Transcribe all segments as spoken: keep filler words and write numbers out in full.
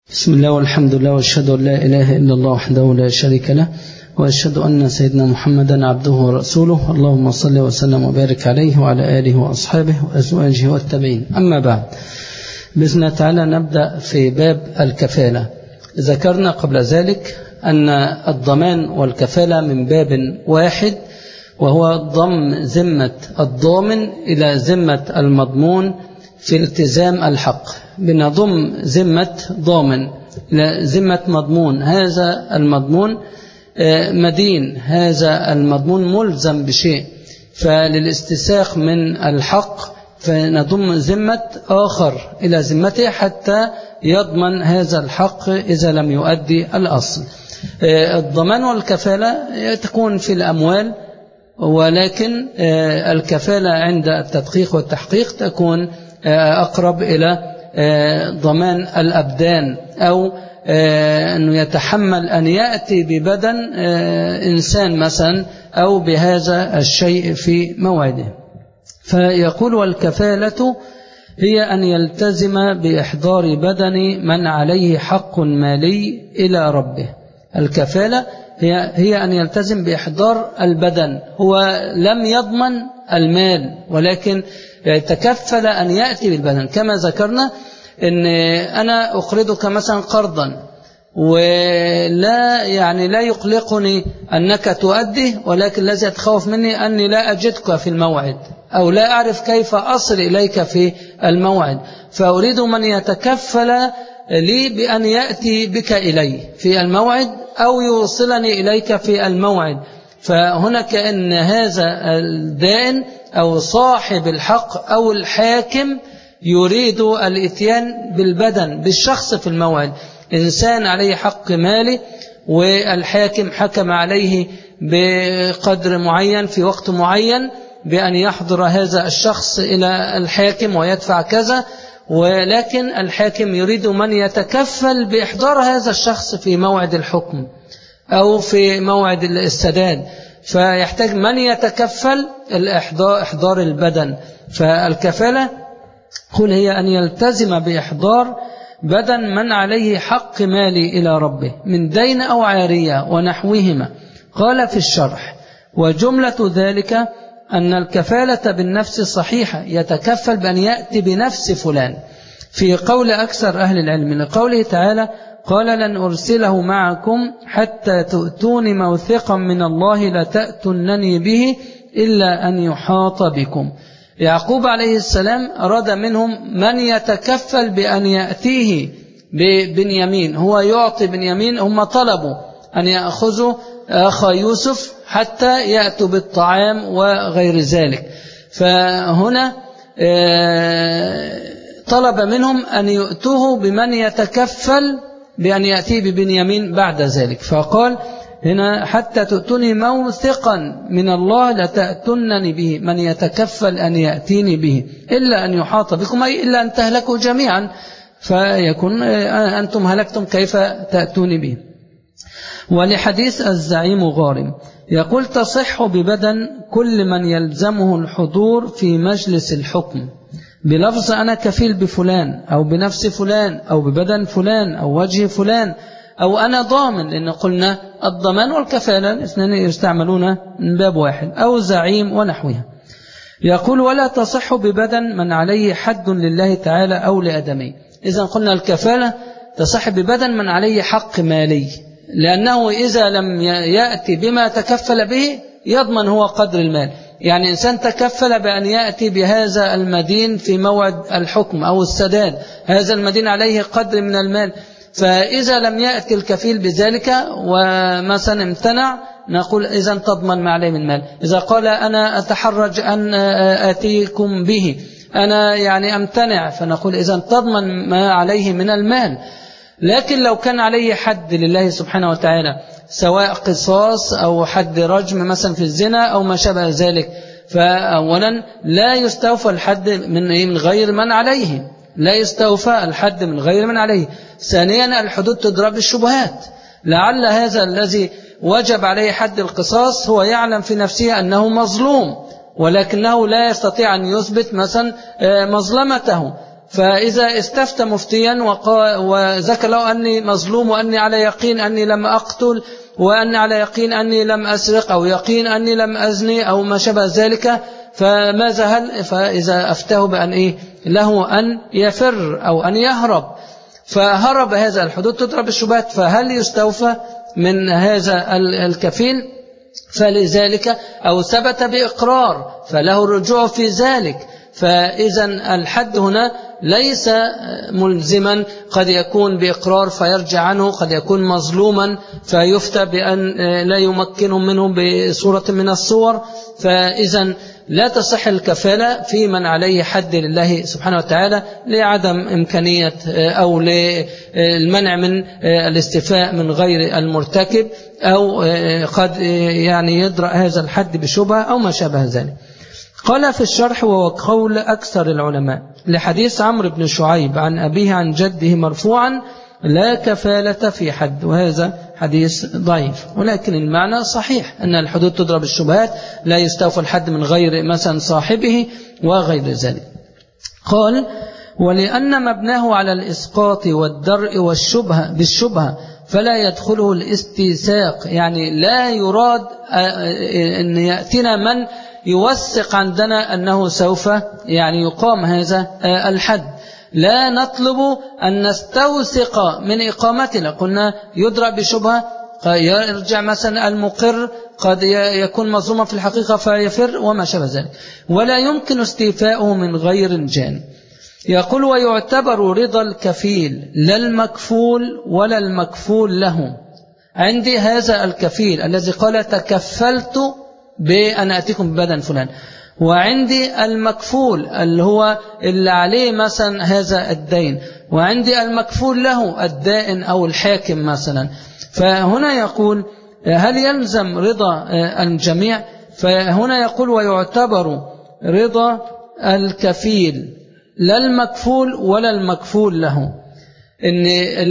بسم الله والحمد لله وأشهد أن لا إله إلا الله وحده لا شريك له وأشهد أن سيدنا محمدا عبده ورسوله اللهم صل وسلم وبارك عليه وعلى آله وأصحابه وأزواجه والتابعين. أما بعد، بإذن الله تعالى نبدأ في باب الكفالة. ذكرنا قبل ذلك أن الضمان والكفالة من باب واحد، وهو ضم ذمة الضامن إلى ذمة المضمون في التزام الحق. بنضم ذمة ضامن إلى ذمة مضمون، هذا المضمون مدين، هذا المضمون ملزم بشيء، فللاستساخ من الحق فنضم ذمة آخر إلى ذمته حتى يضمن هذا الحق إذا لم يؤدي الأصل. الضمان والكفالة تكون في الأموال، ولكن الكفالة عند التدقيق والتحقيق تكون أقرب إلى ضمان الأبدان، أو أنه يتحمل أن يأتي ببدن إنسان مثلا أو بهذا الشيء في موعده. فيقول: والكفالة هي أن يلتزم بإحضار بدن من عليه حق مالي إلى ربه. الكفالة هي, هي أن يلتزم بإحضار البدن، هو لم يضمن المال ولكن يتكفل أن يأتي بالبدن. كما ذكرنا إن أنا أقرضك مثلا قرضا ولا يعني لا يقلقني أنك تؤديه، ولكن الذي يتخوف مني أني لا أجدك في الموعد أو لا أعرف كيف أصل إليك في الموعد، فأريد من يتكفل لي بأن يأتي بك إلي في الموعد أو يوصلني إليك في الموعد. فهنا كأن هذا الدائن أو صاحب الحق أو الحاكم يريد الاتيان بالبدن بالشخص في الموعد. إنسان عليه حق مالي والحاكم حكم عليه بقدر معين في وقت معين بأن يحضر هذا الشخص إلى الحاكم ويدفع كذا، ولكن الحاكم يريد من يتكفل بإحضار هذا الشخص في موعد الحكم أو في موعد السداد، فيحتاج من يتكفل إحضار البدن. فالكفالة قل هي أن يلتزم بإحضار بدن من عليه حق مالي إلى ربه من دين أو عارية ونحوهما. قال في الشرح: وجملة ذلك أن الكفالة بالنفس صحيحة، يتكفل بأن يأتي بنفس فلان، في قول أكثر أهل العلم لقوله تعالى: قال لن أرسله معكم حتى تؤتوني موثقا من الله لتأتونني به إلا أن يحاط بكم. يعقوب عليه السلام أراد منهم من يتكفل بأن يأتيه ببنيامين، هو يعطي بنيامين، هم طلبوا أن يأخذوا أخا يوسف حتى يأتوا بالطعام وغير ذلك، فهنا طلب منهم أن يؤتوه بمن يتكفل بأن يأتي ببنيامين بعد ذلك. فقال هنا: حتى تؤتوني موثقا من الله لتأتونني به، من يتكفل أن يأتيني به إلا أن يحاط بكم، أي إلا أن تهلكوا جميعا، فيكون أنتم هلكتم كيف تأتوني به. ولحديث الزعيم غارم يقول: تصح ببدن كل من يلزمه الحضور في مجلس الحكم بلفظ أنا كفيل بفلان أو بنفس فلان أو ببدن فلان أو وجه فلان أو أنا ضامن، لأن قلنا الضمان والكفالة الاثنين يستعملون من باب واحد، أو زعيم ونحوها. يقول: ولا تصح ببدن من عليه حد لله تعالى أو لأدمي. إذن قلنا الكفالة تصح ببدن من عليه حق مالي، لأنه إذا لم يأتي بما تكفل به يضمن هو قدر المال. يعني إنسان تكفل بأن يأتي بهذا المدين في موعد الحكم أو السداد، هذا المدين عليه قدر من المال، فإذا لم يأتي الكفيل بذلك ومثلا امتنع، نقول إذن تضمن ما عليه من مال. إذا قال أنا أتحرج أن آتيكم به، أنا يعني أمتنع، فنقول إذن تضمن ما عليه من المال. لكن لو كان عليه حد لله سبحانه وتعالى، سواء قصاص أو حد رجم مثلا في الزنا أو ما شابه ذلك، فأولا لا يستوفى الحد من غير من عليه، لا يستوفى الحد من غير من عليه. ثانيا الحدود تضرب بالشبهات، لعل هذا الذي وجب عليه حد القصاص هو يعلم في نفسه أنه مظلوم، ولكنه لا يستطيع أن يثبت مثلا مظلمته، فإذا استفتى مفتيا وذكر له أني مظلوم وأني على يقين أني لم أقتل وأني على يقين أني لم أسرق أو يقين أني لم أزني أو ما شابه ذلك، فماذا هل فإذا أفتاه بأن إيه له أن يفر أو أن يهرب، فهرب هذا الحدود تضرب الشبهات، فهل يستوفى من هذا الكفيل؟ فلذلك أو ثبت بإقرار فله الرجوع في ذلك. فإذا الحد هنا ليس ملزما، قد يكون بإقرار فيرجع عنه، قد يكون مظلوما فيفتى بأن لا يمكنهم منه بصورة من الصور. فإذا لا تصح الكفالة في من عليه حد لله سبحانه وتعالى لعدم إمكانية أو للمنع من الاستيفاء من غير المرتكب، أو قد يعني يدرأ هذا الحد بشبهة أو ما شابه ذلك. قال في الشرح: وهو قول أكثر العلماء لحديث عمرو بن شعيب عن أبيه عن جده مرفوعا: لا كفالة في حد. وهذا حديث ضعيف، ولكن المعنى صحيح أن الحدود تضرب الشبهات، لا يستوفى الحد من غير مثلا صاحبه وغير ذلك. قال: ولأن مبناه على الإسقاط والدرء والشبهة بالشبهة فلا يدخله الاستيثاق، يعني لا يراد أن يأتينا من يوثق عندنا أنه سوف يعني يقام هذا الحد، لا نطلب أن نستوثق من إقامتنا. قلنا يدرأ بشبهة، يرجع مثلا المقر قد يكون مظلوما في الحقيقة فيفر وما شابه ذلك، ولا يمكن استيفاؤه من غير جانب. يقول: ويعتبر رضا الكفيل لا المكفول ولا المكفول له. عندي هذا الكفيل الذي قال تكفلت بأن أتيكم ببدن فلان، وعندي المكفول اللي هو اللي عليه مثلا هذا الدين، وعندي المكفول له الدائن أو الحاكم مثلا. فهنا يقول: هل يلزم رضا الجميع؟ فهنا يقول: ويعتبر رضا الكفيل لا المكفول ولا المكفول له، إن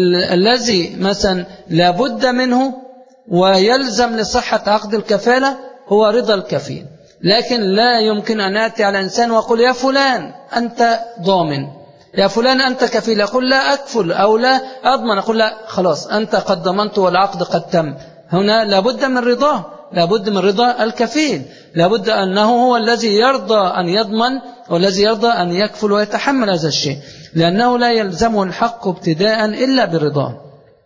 الذي مثلا لابد منه ويلزم لصحة عقد الكفالة هو رضا الكفيل، لكن لا يمكن أن أتي على إنسان وأقول: يا فلان أنت ضامن، يا فلان أنت كفيل، أقول: لا أكفل أو لا أضمن، أقول: لا خلاص أنت قد ضمنت والعقد قد تم. هنا لابد من رضاه، لابد من رضا الكفيل، لابد أنه هو الذي يرضى أن يضمن والذي يرضى أن يكفل ويتحمل هذا الشيء، لأنه لا يلزمه الحق ابتداء إلا برضاه.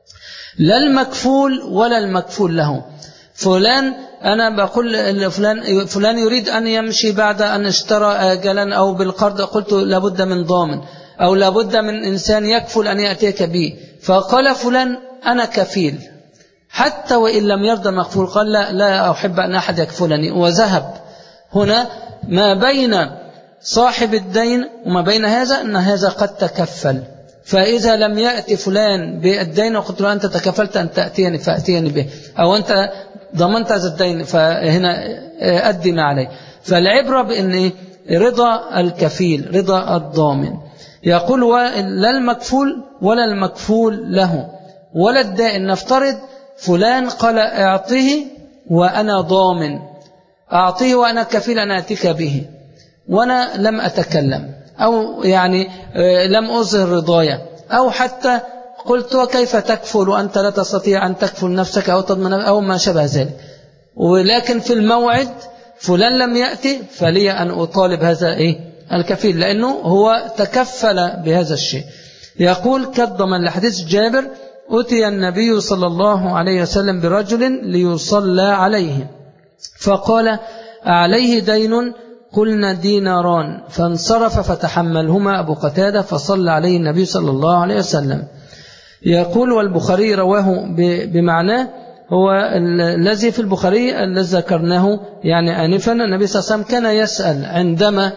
لا المكفول ولا المكفول له. فلان أنا بقول فلان, فلان يريد أن يمشي بعد أن اشترى آجلا أو بالقرض، قلت لابد من ضامن أو لابد من إنسان يكفل أن يأتيك به، فقال فلان أنا كفيل حتى وإن لم يرضى المكفول، قال لا, لا أحب أن أحد يكفلني وذهب. هنا ما بين صاحب الدين وما بين هذا أن هذا قد تكفل، فإذا لم يأتي فلان بالدين وقلت له أنت تكفلت أن تأتيني فأتيني به، أو أنت ضمنت هذا الدين فهنا أدي ما عليه. فالعبرة بأن رضا الكفيل رضا الضامن. يقول: لا المكفول ولا المكفول له ولا الدائن. نفترض فلان قال اعطيه وأنا ضامن، أعطيه وأنا كفيل أن أتيك به، وأنا لم أتكلم أو يعني لم أظهر رضايا، أو حتى قلت وكيف تكفل وأنت لا تستطيع أن تكفل نفسك أو تضمن أو ما شابه ذلك، ولكن في الموعد فلان لم يأتي، فلي أن أطالب هذا إيه الكفيل لأنه هو تكفل بهذا الشيء. يقول: كالضمن لحديث جابر: أتي النبي صلى الله عليه وسلم برجل ليصلى عليه فقال: عليه دين؟ قلنا: ديناران. فانصرف فتحملهما أبو قتادة فصلى عليه النبي صلى الله عليه وسلم. يقول: والبخاري رواه بمعناه، هو الذي في البخاري الذي ذكرناه يعني آنفا. النبي صلى الله عليه وسلم كان يسأل عندما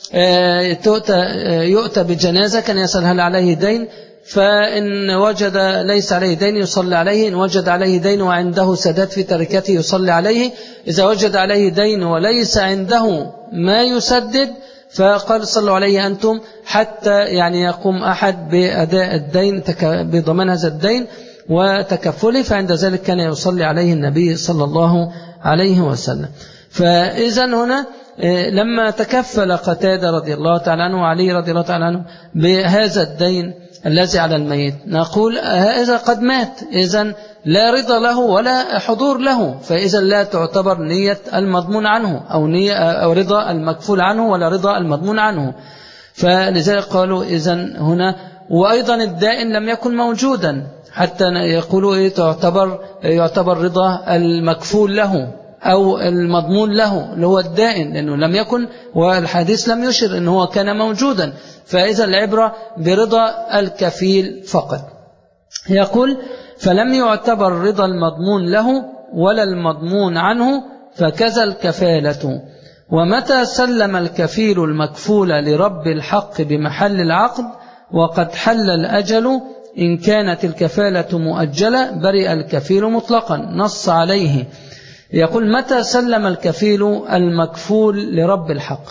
يؤتى بجنازة، كان يسأل هل عليه دين، فإن وجد ليس عليه دين يصلي عليه، إن وجد عليه دين وعنده سداد في تركته يصلي عليه، إذا وجد عليه دين وليس عنده ما يسدد فقال: صلوا عليه أنتم حتى يعني يقوم أحد بأداء الدين بضمان هذا الدين وتكفله، فعند ذلك كان يصلي عليه النبي صلى الله عليه وسلم. فإذا هنا لما تكفل قتادة رضي الله تعالى عنه وعلي رضي الله تعالى عنه بهذا الدين الذي على الميت، نقول هذا قد مات، إذن لا رضا له ولا حضور له، فإذا لا تعتبر نية المضمون عنه أو, نية أو رضا المكفول عنه ولا رضا المضمون عنه. فلذلك قالوا إذن هنا، وأيضا الدائن لم يكن موجودا حتى يقولوا إيه تعتبر يعتبر رضا المكفول له أو المضمون له اللي هو الدائن، لأنه لم يكن والحديث لم يشر أنه هو كان موجودا، فإذا العبرة برضا الكفيل فقط. يقول فلم يعتبر رضا المضمون له ولا المضمون عنه فكذا الكفالة. ومتى سلم الكفيل المكفول لرب الحق بمحل العقد وقد حل الأجل إن كانت الكفالة مؤجلة برئ الكفيل مطلقا، نص عليه. يقول متى سلم الكفيل المكفول لرب الحق؟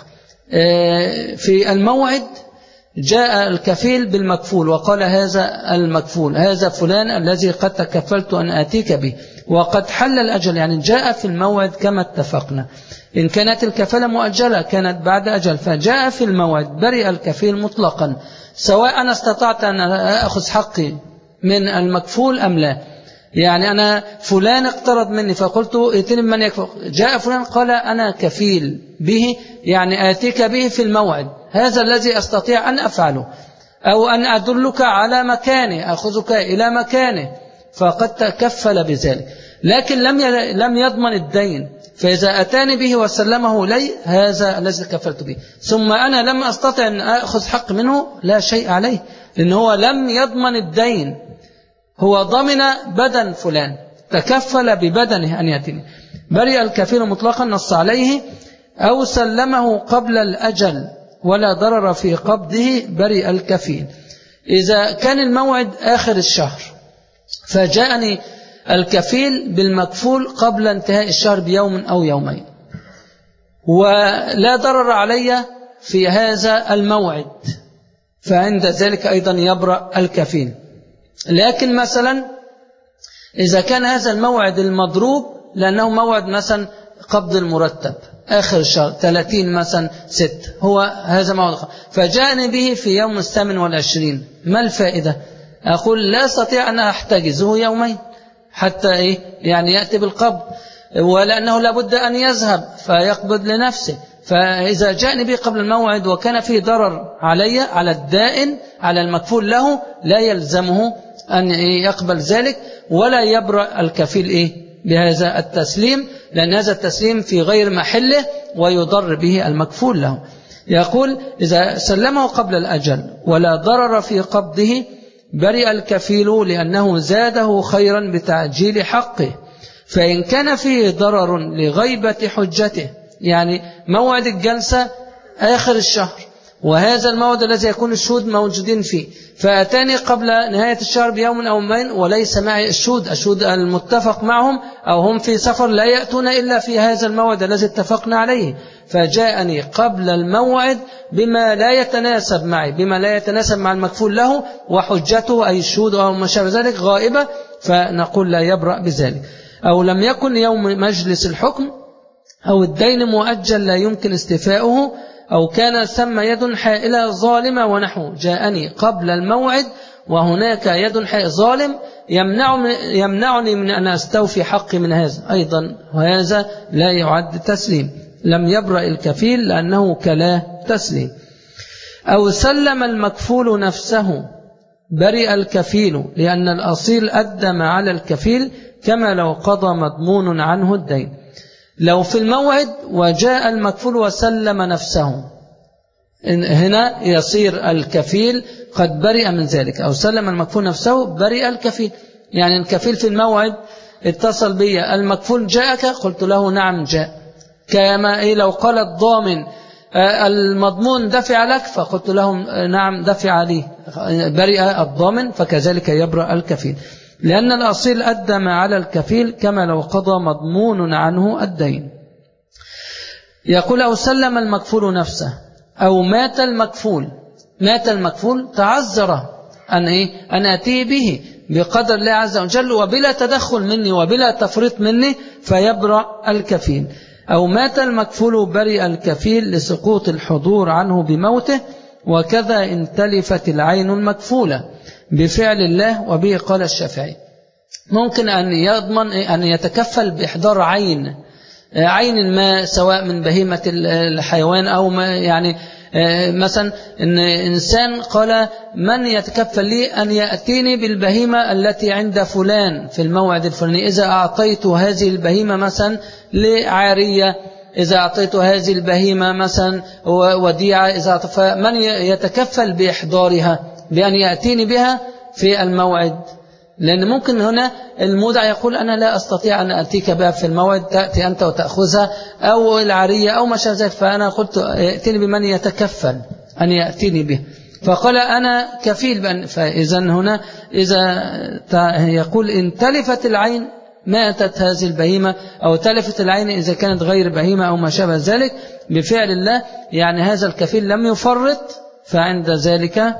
في الموعد جاء الكفيل بالمكفول وقال هذا المكفول هذا فلان الذي قد تكفلت أن آتيك به، وقد حل الأجل يعني جاء في الموعد كما اتفقنا. إن كانت الكفالة مؤجلة كانت بعد أجل، فجاء في الموعد برئ الكفيل مطلقا، سواء أنا استطعت أن أخذ حقي من المكفول أم لا. يعني أنا فلان اقترض مني فقلت ائتني من يكفل، جاء فلان قال أنا كفيل به يعني آتيك به في الموعد، هذا الذي أستطيع أن أفعله، أو أن أدلك على مكانه أخذك إلى مكانه، فقد تكفل بذلك. لكن لم لم يضمن الدين، فإذا أتاني به وسلمه لي هذا الذي كفلت به، ثم أنا لم أستطع أن أخذ حق منه لا شيء عليه، لأنه هو لم يضمن الدين، هو ضمن بدن فلان تكفل ببدنه أن يأتيني. برئ الكفيل مطلقا، نص عليه. أو سلمه قبل الأجل ولا ضرر في قبضه برئ الكفيل. إذا كان الموعد آخر الشهر فجاءني الكفيل بالمكفول قبل انتهاء الشهر بيوم أو يومين ولا ضرر علي في هذا الموعد، فعند ذلك أيضا يبرأ الكفيل. لكن مثلا إذا كان هذا الموعد المضروب لأنه موعد مثلا قبض المرتب آخر الشهر ثلاثين مثلا ست، هو هذا موعد، فجاءني به في يوم الثامن والعشرين، ما الفائدة؟ أقول لا أستطيع أن أحتجزه يومين حتى إيه يعني يأتي بالقبض، ولأنه لابد أن يذهب فيقبض لنفسه. فإذا جاءني به قبل الموعد وكان فيه ضرر علي على الدائن على المكفول له لا يلزمه أن يقبل ذلك، ولا يبرأ الكفيل إيه بهذا التسليم، لأن هذا التسليم في غير محله ويضر به المكفول له. يقول إذا سلمه قبل الأجل ولا ضرر في قبضه برئ الكفيل لأنه زاده خيرا بتعجيل حقه. فإن كان فيه ضرر لغيبة حجته، يعني موعد الجلسة آخر الشهر وهذا الموعد الذي يكون الشهود موجودين فيه، فأتاني قبل نهاية الشهر بيوم أو يومين وليس معي الشهود الشهود المتفق معهم أو هم في سفر لا يأتون إلا في هذا الموعد الذي اتفقنا عليه، فجاءني قبل الموعد بما لا يتناسب معي بما لا يتناسب مع المكفول له وحجته أي الشهود أو ما شابه ذلك غائبة، فنقول لا يبرأ بذلك. أو لم يكن يوم مجلس الحكم أو الدين مؤجل لا يمكن استيفاؤه، أو كان ثم يد حائلة ظالمة ونحو، جاءني قبل الموعد وهناك يد حائل ظالم يمنعني من أن أستوفي حقي من هذا أيضا، وهذا لا يعد تسليم، لم يبرأ الكفيل لأنه كلا تسليم. أو سلم المكفول نفسه برئ الكفيل لأن الأصيل أدم على الكفيل كما لو قضى مضمون عنه الدين. لو في الموعد وجاء المكفول وسلم نفسه هنا يصير الكفيل قد برئ من ذلك، أو سلم المكفول نفسه برئ الكفيل. يعني الكفيل في الموعد اتصل بي المكفول جاءك قلت له نعم جاء، كما إيه لو قال الضامن المضمون دفع لك فقلت له نعم دفع لي، برئ الضامن، فكذلك يبرأ الكفيل لأن الأصيل أدم على الكفيل كما لو قضى مضمون عنه الدين. يقول أو سلم المكفول نفسه أو مات المكفول مات المكفول تعذر أن, إيه؟ أن أتي به بقدر الله عز وجل وبلا تدخل مني وبلا تفريط مني فيبرأ الكفيل. أو مات المكفول برئ الكفيل لسقوط الحضور عنه بموته، وكذا إن تلفت العين المكفولة بفعل الله، وبه قال الشافعي. ممكن أن يضمن أن يتكفل بإحضار عين عين ما، سواء من بهيمة الحيوان أو ما، يعني مثلا إن إنسان قال من يتكفل لي أن يأتيني بالبهيمة التي عند فلان في الموعد الفلاني، إذا أعطيت هذه البهيمة مثلا لعارية، إذا أعطيت هذه البهيمة مثلا وديعة، إذا فمن يتكفل بإحضارها بأن يأتيني بها في الموعد؟ لأن ممكن هنا المودع يقول أنا لا أستطيع أن أتيك بها في الموعد، تأتي أنت وتأخذها، أو العارية أو ما شابه ذلك، فأنا قلت ائتني بمن يتكفل أن يأتيني به، فقال أنا كفيل بأن. فإذا هنا إذا يقول إن تلفت العين ماتت هذه البهيمة، أو تلفت العين إذا كانت غير بهيمة أو ما شابه ذلك بفعل الله، يعني هذا الكفيل لم يفرط، فعند ذلك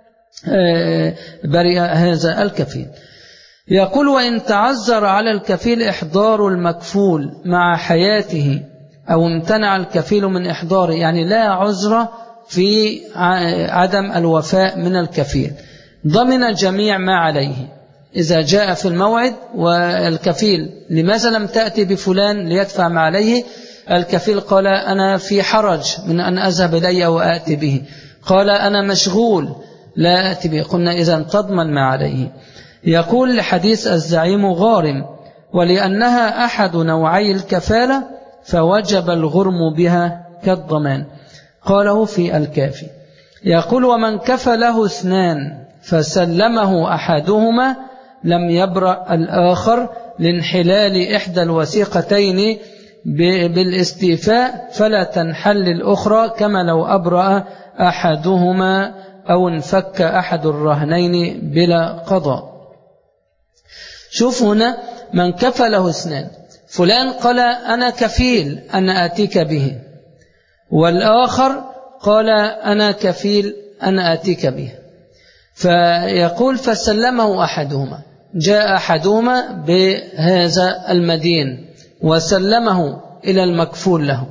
برئ هذا الكفيل. يقول وإن تعذر على الكفيل إحضار المكفول مع حياته، أو امتنع الكفيل من إحضاره، يعني لا عذر في عدم الوفاء من الكفيل، ضمن جميع ما عليه. إذا جاء في الموعد والكفيل لماذا لم تأتي بفلان ليدفع ما عليه، الكفيل قال أنا في حرج من أن أذهب إليه وآتي به، قال أنا مشغول لا أتي به، قلنا إذن تضمن ما عليه. يقول لحديث الزعيم غارم، ولأنها أحد نوعي الكفالة فوجب الغرم بها كالضمان، قاله في الكافي. يقول ومن كفله اثنان فسلمه أحدهما لم يبرأ الآخر لانحلال إحدى الوثيقتين بالاستيفاء، فلا تنحل الأخرى، كما لو أبرأ أحدهما أو انفك أحد الرهنين بلا قضاء. شوف هنا من كفله اثنان، فلان قال أنا كفيل أن آتيك به، والآخر قال أنا كفيل أن آتيك به، فيقول فسلمه أحدهما، جاء أحدهما بهذا المدين وسلمه إلى المكفول له،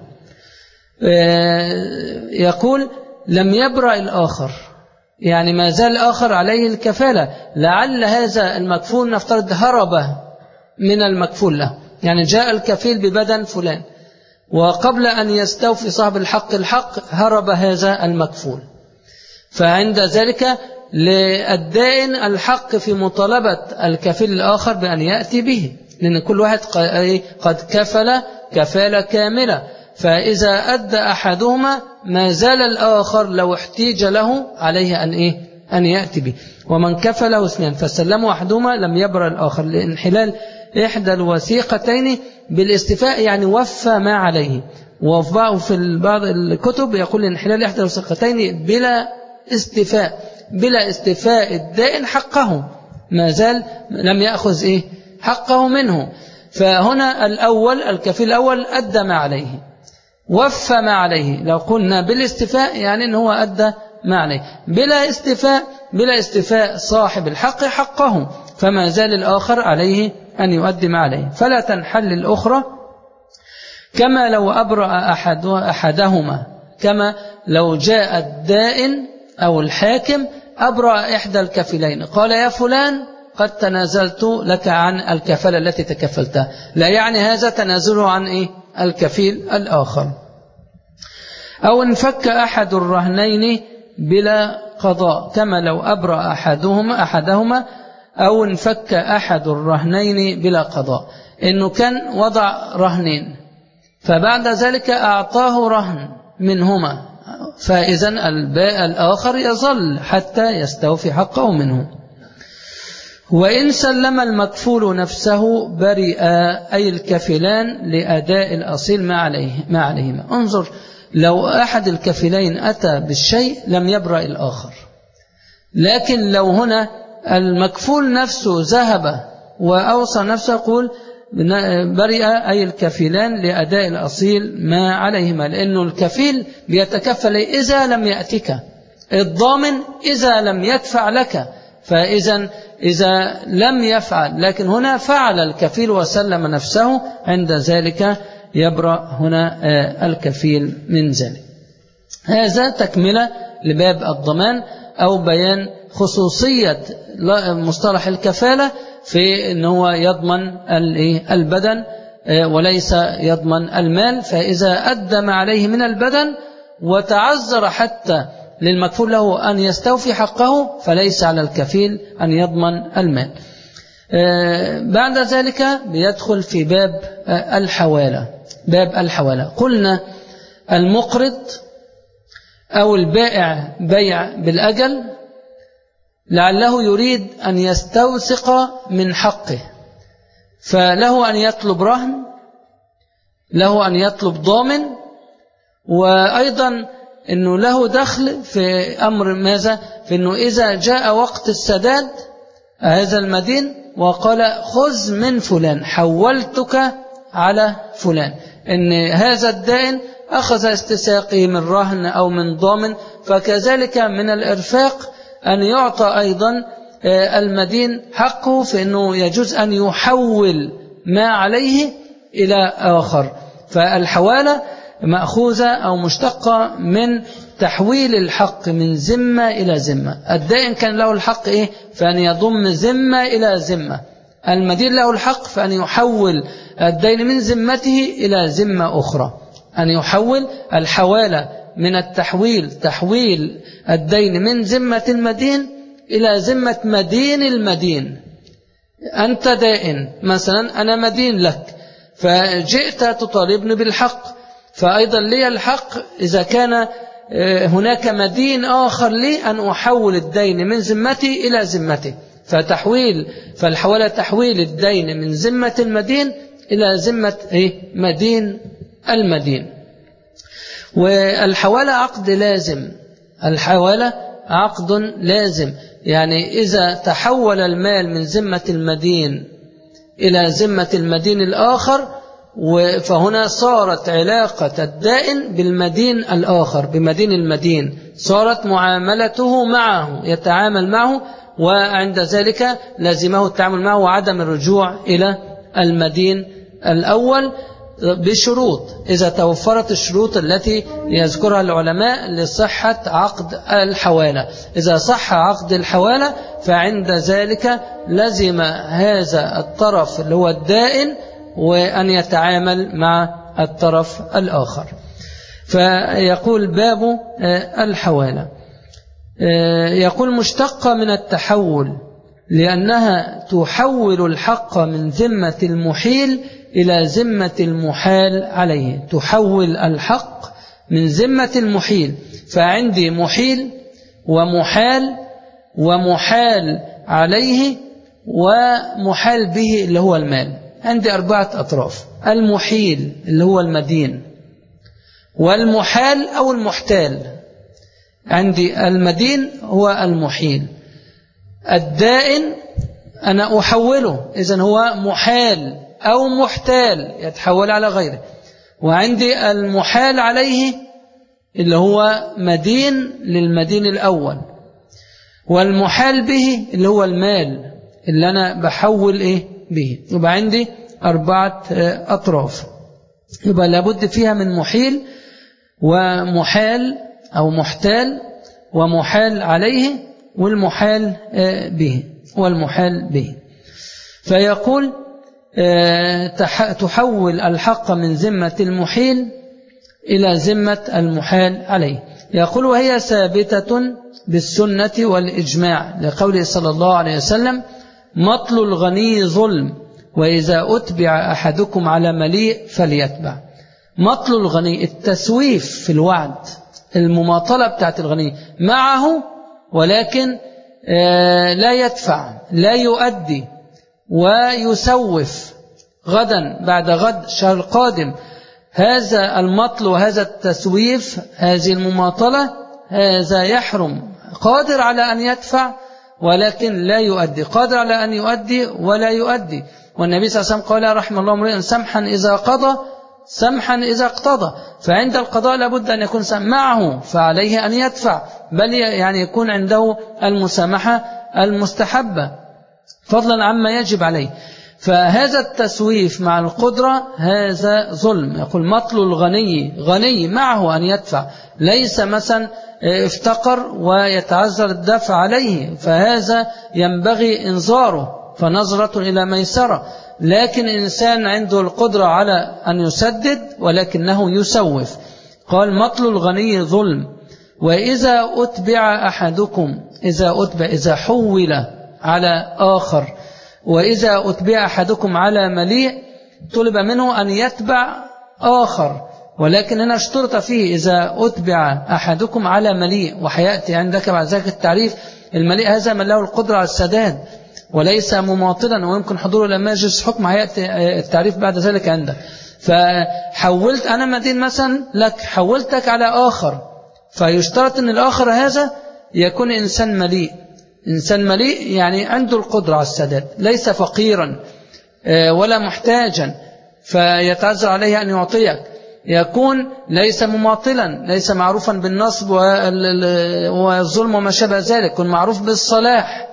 يقول لم يبرأ الآخر، يعني ما زال الآخر عليه الكفالة، لعل هذا المكفول نفترض هرب من المكفول له، يعني جاء الكفيل ببدن فلان، وقبل أن يستوفي صاحب الحق الحق هرب هذا المكفول، فعند ذلك للدائن الحق في مطالبة الكفيل الآخر بأن يأتي به، لأن كل واحد قد كفل كفالة كاملة، فإذا أدى أحدهما ما زال الآخر لو احتيج له عليه أن, إيه؟ أن يأتي به. ومن كفله اثنان فسلمه أحدهما لم يبرأ الآخر لانحلال إحدى الوثيقتين بالاستفاء، يعني وفى ما عليه. وفي بعض الكتب يقول انحلال إحدى الوثيقتين بلا استفاء، بلا استفاء الدائن حقه، ما زال لم يأخذ إيه؟ حقه منه. فهنا الأول الكفيل الأول أدى ما عليه، وفى ما عليه. لو قلنا بالاستفاء يعني أنه هو أدى ما عليه، بلا استفاء بلا استفاء صاحب الحق حقه، فما زال الآخر عليه أن يؤدي ما عليه، فلا تنحل الأخرى، كما لو أبرأ أحد أحدهما، كما لو جاء الدائن أو الحاكم أبرأ إحدى الكفلين، قال يا فلان قد تنازلت لك عن الكفالة التي تكفلتها، لا يعني هذا تنازله عن إيه؟ الكفيل الآخر. أو انفك أحد الرهنين بلا قضاء، كما لو أبرأ أحدهما أحدهما أو انفك أحد الرهنين بلا قضاء، إنه كان وضع رهنين فبعد ذلك أعطاه رهن منهما، فإذا الباء الآخر يظل حتى يستوفي حقه منه. وإن سلم المكفول نفسه برئ أي الكفلان لأداء الأصيل ما عليه ما عليهما. انظر، لو أحد الكفلين أتى بالشيء لم يبرأ الآخر، لكن لو هنا المكفول نفسه ذهب وأوصى نفسه يقول برئ أي الكفلان لأداء الأصيل ما عليهما، لأنه الكفيل بيتكفل إذا لم يأتك، الضامن إذا لم يدفع لك، فإذا إذا لم يفعل، لكن هنا فعل الكفيل وسلم نفسه، عند ذلك يبرأ هنا الكفيل من ذلك. هذا تكملة لباب الضمان أو بيان خصوصية مصطلح الكفالة في أنه يضمن البدن وليس يضمن المال. فإذا أدى ما عليه من البدن وتعذر حتى للمكفول له أن يستوفي حقه فليس على الكفيل أن يضمن المال. بعد ذلك بيدخل في باب الحوالة. باب الحوالة قلنا المقرض أو البائع بيع بالأجل لعله يريد أن يستوثق من حقه، فله أن يطلب رهن، له أن يطلب ضامن، وأيضا أنه له دخل في أمر ماذا؟ في أنه إذا جاء وقت السداد هذا المدين وقال خذ من فلان حولتك على فلان، أن هذا الدائن أخذ استساقه من رهن أو من ضامن، فكذلك من الإرفاق أن يعطى أيضا المدين حقه في أنه يجوز أن يحول ما عليه إلى آخر. فالحوالة مأخوذة أو مشتقة من تحويل الحق من ذمة إلى ذمة. الدائن كان له الحق إيه؟ فأن يضم ذمة إلى ذمة. المدين له الحق فأن يحول الدين من ذمته إلى ذمة أخرى، أن يحول الحوالة من التحويل، تحويل الدين من ذمة المدين إلى ذمة مدين المدين. أنت دائن مثلا، أنا مدين لك، فجئت تطالبني بالحق، فأيضا لي الحق إذا كان هناك مدين آخر لي أن أحول الدين من ذمتي إلى ذمته. فتحويل فالحوالة تحويل الدين من ذمة المدين إلى ذمة مدين المدين. والحوالة عقد لازم، الحوالة عقد لازم، يعني إذا تحول المال من ذمة المدين إلى ذمة المدين الآخر فهنا صارت علاقة الدائن بالمدين الآخر، بمدين المدين، صارت معاملته معه، يتعامل معه، وعند ذلك لازمه التعامل معه وعدم الرجوع إلى المدين الأول بشروط، إذا توفرت الشروط التي يذكرها العلماء لصحة عقد الحوالة. إذا صح عقد الحوالة فعند ذلك لزم هذا الطرف اللي هو الدائن وأن يتعامل مع الطرف الآخر. فيقول باب الحوالة، يقول مشتقة من التحول لأنها تحول الحق من ذمة المحيل إلى ذمة المحال عليه. تحول الحق من ذمة المحيل، فعندي محيل ومحال ومحال عليه ومحال به اللي هو المال. عندي أربعة أطراف: المحيل اللي هو المدين، والمحال أو المحتال. عندي المدين هو المحيل، الدائن أنا أحوله، إذن هو محال أو محتال يتحول على غيره. وعندي المحال عليه اللي هو مدين للمدين الأول، والمحال به اللي هو المال اللي أنا بحول إيه به. يبقى عندي أربعة أطراف، يبقى لابد فيها من محيل ومحال أو محتال ومحال عليه والمحال به والمحال به. فيقول تحول الحق من ذمة المحيل إلى ذمة المحال عليه. يقول وهي ثابتة بالسنة والإجماع لقوله صلى الله عليه وسلم مطل الغني ظلم وإذا أتبع أحدكم على مليء فليتبع. مطل الغني التسويف في الوعد، المماطلة بتاعت الغني معه ولكن لا يدفع، لا يؤدي، ويسوف غدا بعد غد شهر قادم. هذا المطل وهذا التسويف، هذه المماطلة، هذا يحرم. قادر على أن يدفع ولكن لا يؤدي، قادر على أن يؤدي ولا يؤدي. والنبي صلى الله عليه وسلم قال رحمه الله امرئ سمحا إذا قضى سمحا إذا اقتضى. فعند القضاء لابد أن يكون معه، فعليه أن يدفع، بل يعني يكون عنده المسامحة المستحبة فضلا عما يجب عليه. فهذا التسويف مع القدرة هذا ظلم. يقول مطل الغني غني معه أن يدفع، ليس مثلا افتقر ويتعذر الدفع عليه، فهذا ينبغي إنظاره فنظرة إلى ميسرة. لكن إنسان عنده القدرة على أن يسدد ولكنه يسوف. قال مطل الغني ظلم. وإذا أتبع أحدكم إذا أتبع إذا حول على آخر وإذا أتبع أحدكم على مليء طلب منه أن يتبع آخر، ولكن هنا اشترط فيه إذا أتبع أحدكم على مليء. وحيأتي عندك بعد ذلك التعريف. المليء هذا من له القدرة على السداد وليس مماطلا ويمكن حضوره لما يجلس حكم. حيأتي التعريف بعد ذلك عندك. فحولت أنا مدين مثلا لك، حولتك على آخر، فيشترط أن الآخر هذا يكون إنسان مليء. إنسان مليء يعني عنده القدرة على السداد، ليس فقيرا ولا محتاجا فيتعذر عليه أن يعطيك. يكون ليس مماطلا، ليس معروفا بالنصب والظلم وما شابه ذلك، يكون معروف بالصلاح.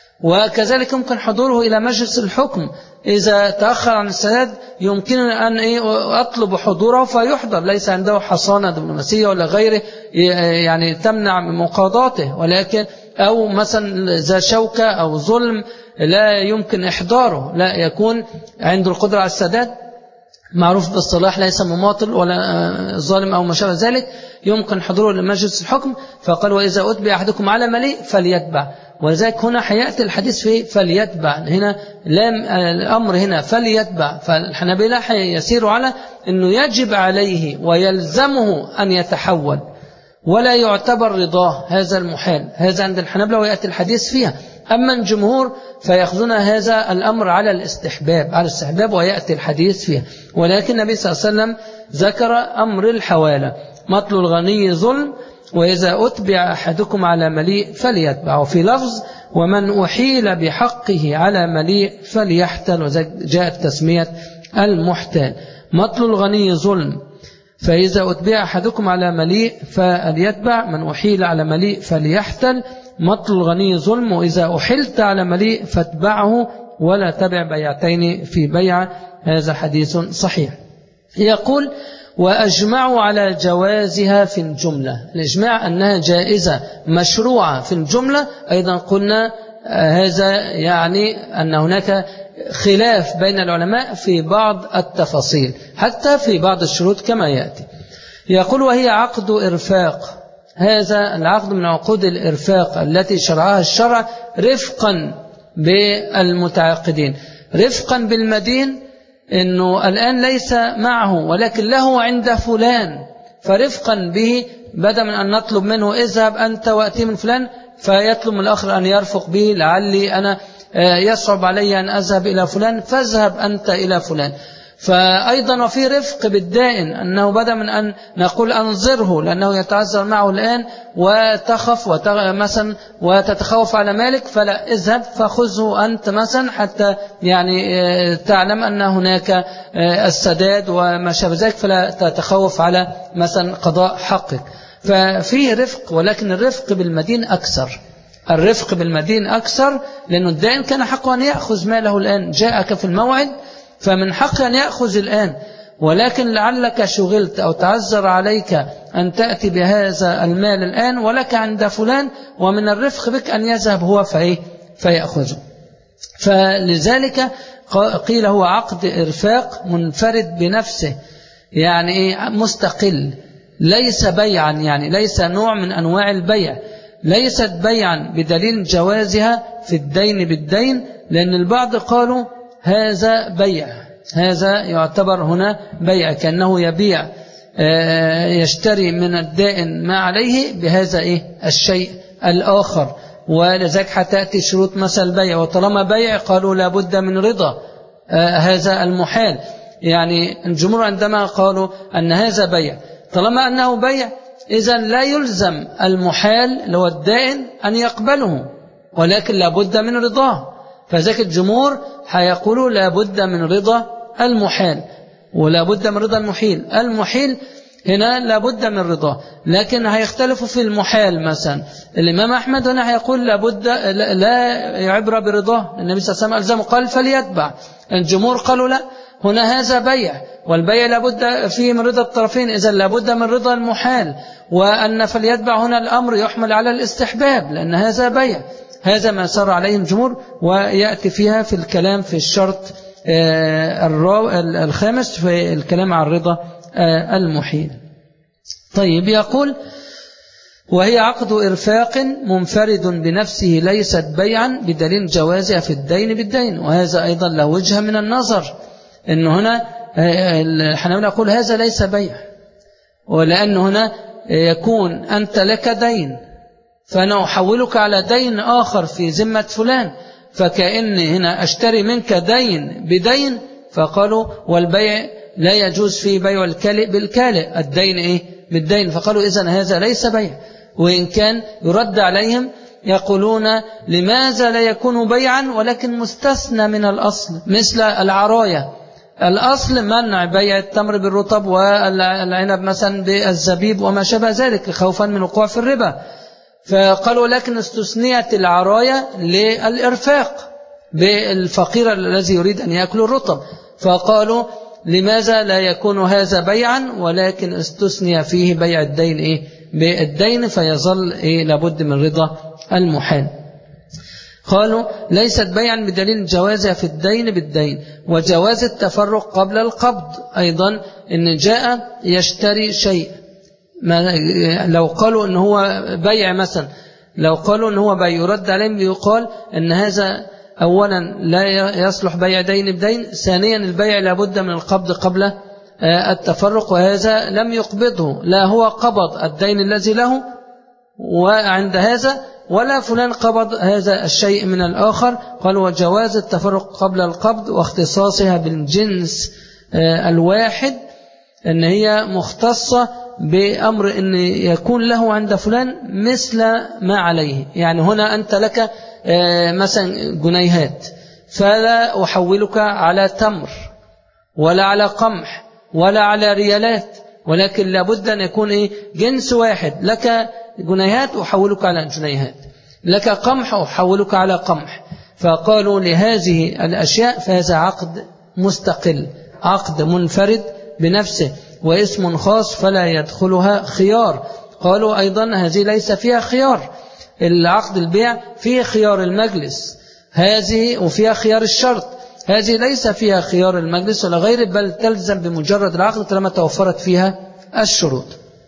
وكذلك يمكن حضوره إلى مجلس الحكم. إذا تأخر عن السداد يمكن أن أطلب حضوره فيحضر، ليس عنده حصانة دبلوماسية ولا غيره يعني تمنع من مقاضاته، ولكن أو مثلا ذا شوكة أو ظلم لا يمكن إحضاره، لا يكون عنده القدرة على السداد، معروف بالصلاح، ليس مماطل ولا ظالم أو ما شابه ذلك، يمكن حضوره لمجلس الحكم. فقال وإذا أتبع أحدكم على مليء فليتبع. ولذلك هنا حيأتي الحديث فيه فليتبع، هنا لام الأمر هنا فليتبع. فالحنابلة يسير على أنه يجب عليه ويلزمه أن يتحول ولا يعتبر رضاه، هذا المحال. هذا عند الحنابلة ويأتي الحديث فيها. أما الجمهور فيأخذون هذا الأمر على الاستحباب على الاستحباب ويأتي الحديث فيها. ولكن النبي صلى الله عليه وسلم ذكر أمر الحوالة. مطل الغني ظلم وإذا أتبع أحدكم على مليء فليتبع. وفي لفظ ومن أحيل بحقه على مليء فليحتل، وجاءت تسمية المحتال. مطل الغني ظلم، فإذا أتبع أحدكم على مليء فليتبع، من أحيل على مليء فليحتل. مطل الغني ظلم، وإذا أحلت على مليء فاتبعه ولا تبع بيعتين في بيع. هذا حديث صحيح. يقول وأجمعوا على جوازها في الجملة. الإجماع أنها جائزة مشروعة في الجملة. أيضا قلنا هذا يعني أن هناك خلاف بين العلماء في بعض التفاصيل حتى في بعض الشروط كما يأتي. يقول وهي عقد إرفاق. هذا العقد من عقود الإرفاق التي شرعها الشرع رفقا بالمتعاقدين، رفقا بالمدين، إنه الآن ليس معه ولكن له عند فلان، فرفقا به بدل من أن نطلب منه اذهب أنت وأتي من فلان، فيطلب من الآخر أن يرفق به، لعلي أنا يصعب علي أن أذهب إلى فلان فاذهب أنت إلى فلان. فأيضا وفي رفق بالدائن، أنه بدل من أن نقول أنظره لأنه يتعذر معه الآن وتخف مثلا وتتخوف على مالك، فلا اذهب فخذه أنت مثلا حتى يعني تعلم أن هناك السداد وما شابه ذلك، فلا تتخوف على مثلا قضاء حقك. ففيه رفق، ولكن الرفق بالمدين أكثر. الرفق بالمدين أكثر لأنه الدائن كان حقه أن يأخذ ماله الآن، جاءك في الموعد فمن حق أن يأخذ الآن، ولكن لعلك شغلت أو تعذر عليك أن تأتي بهذا المال الآن ولك عند فلان، ومن الرفق بك أن يذهب هو فإيه فيأخذه. فلذلك قيل هو عقد إرفاق منفرد بنفسه، يعني إيه مستقل، ليس بيعا، يعني ليس نوع من أنواع البيع، ليست بيعا بدليل جوازها في الدين بالدين، لأن البعض قالوا هذا بيع، هذا يعتبر هنا بيع، كأنه يبيع يشتري من الدائن ما عليه بهذا إيه الشيء الآخر. ولذلك حتى تأتي شروط مثل البيع، وطالما بيع قالوا لابد من رضا هذا المحال. يعني الجمهور عندما قالوا أن هذا بيع، طالما أنه بيع إذن لا يلزم المحال اللي هو الدائن أن يقبله، ولكن لابد من رضاه. فذلك الجمهور هيقولوا لابد من رضا المحال ولا بد من رضا المحيل. المحيل هنا لابد من رضاه. لكن هيختلفوا في المحال. مثلا الإمام أحمد هنا هيقول لابد لا يعبر برضاه، النبي صلى الله عليه وسلم ألزمه قال فليتبع. الجمهور قالوا لا، هنا هذا بيع، والبيع لابد فيه من رضا الطرفين، إذا لابد من رضا المحال. وأن فليتبع هنا الأمر يحمل على الاستحباب لأن هذا بيع. هذا ما سار عليه الجمهور، ويأتي فيها في الكلام في الشرط الخامس في الكلام عن الرضا المحيل. طيب، يقول وهي عقد إرفاق منفرد بنفسه ليست بيعا بدليل جوازها في الدين بالدين. وهذا أيضا له وجه من النظر، إنه هنا الحنابلة يقول هذا ليس بيع، ولأن هنا يكون أنت لك دين فأنا أحولك على دين آخر في ذمة فلان، فكأن هنا أشتري منك دين بدين، فقالوا والبيع لا يجوز فيه بيع الكالئ بالكالئ، الدين إيه بالدين، فقالوا إذن هذا ليس بيع. وإن كان يرد عليهم يقولون لماذا لا يكون بيعا ولكن مستثنى من الأصل، مثل العراية، الأصل منع بيع التمر بالرطب والعنب مثلا بالزبيب وما شابه ذلك خوفا من وقوع في الربا، فقالوا لكن استثنيت العراية للإرفاق بالفقير الذي يريد أن يأكل الرطب، فقالوا لماذا لا يكون هذا بيعا ولكن استثني فيه بيع الدين إيه بالدين، فيظل إيه لابد من رضا المحال. قالوا ليست بيعا بدليل جوازها في الدين بالدين، وجواز التفرق قبل القبض أيضا، إن جاء يشتري شيء، لو قالوا إن هو بيع مثلا، لو قالوا إن هو بيع يرد عليهم بيقال إن هذا أولا لا يصلح بيع دين بدين، ثانيا البيع لابد من القبض قبل التفرق، وهذا لم يقبضه، لا هو قبض الدين الذي له وعند هذا ولا فلان قبض هذا الشيء من الآخر. قالوا وجواز التفرق قبل القبض واختصاصها بالجنس الواحد، أن هي مختصة بأمر أن يكون له عند فلان مثل ما عليه. يعني هنا أنت لك مثلا جنيهات، فلا أحولك على تمر ولا على قمح ولا على ريالات، ولكن لابد أن يكون إيه جنس واحد، لك جنيهات أحولك على جنيهات، لك قمح أحولك على قمح. فقالوا لهذه الأشياء فهذا عقد مستقل، عقد منفرد بنفسه واسم خاص فلا يدخلها خيار. قالوا أيضا هذه ليس فيها خيار، العقد البيع فيه خيار المجلس هذه وفيها خيار الشرط، هذه ليس فيها خيار المجلس ولا غيره، بل تلزم بمجرد العقد طالما توفرت فيها الشروط.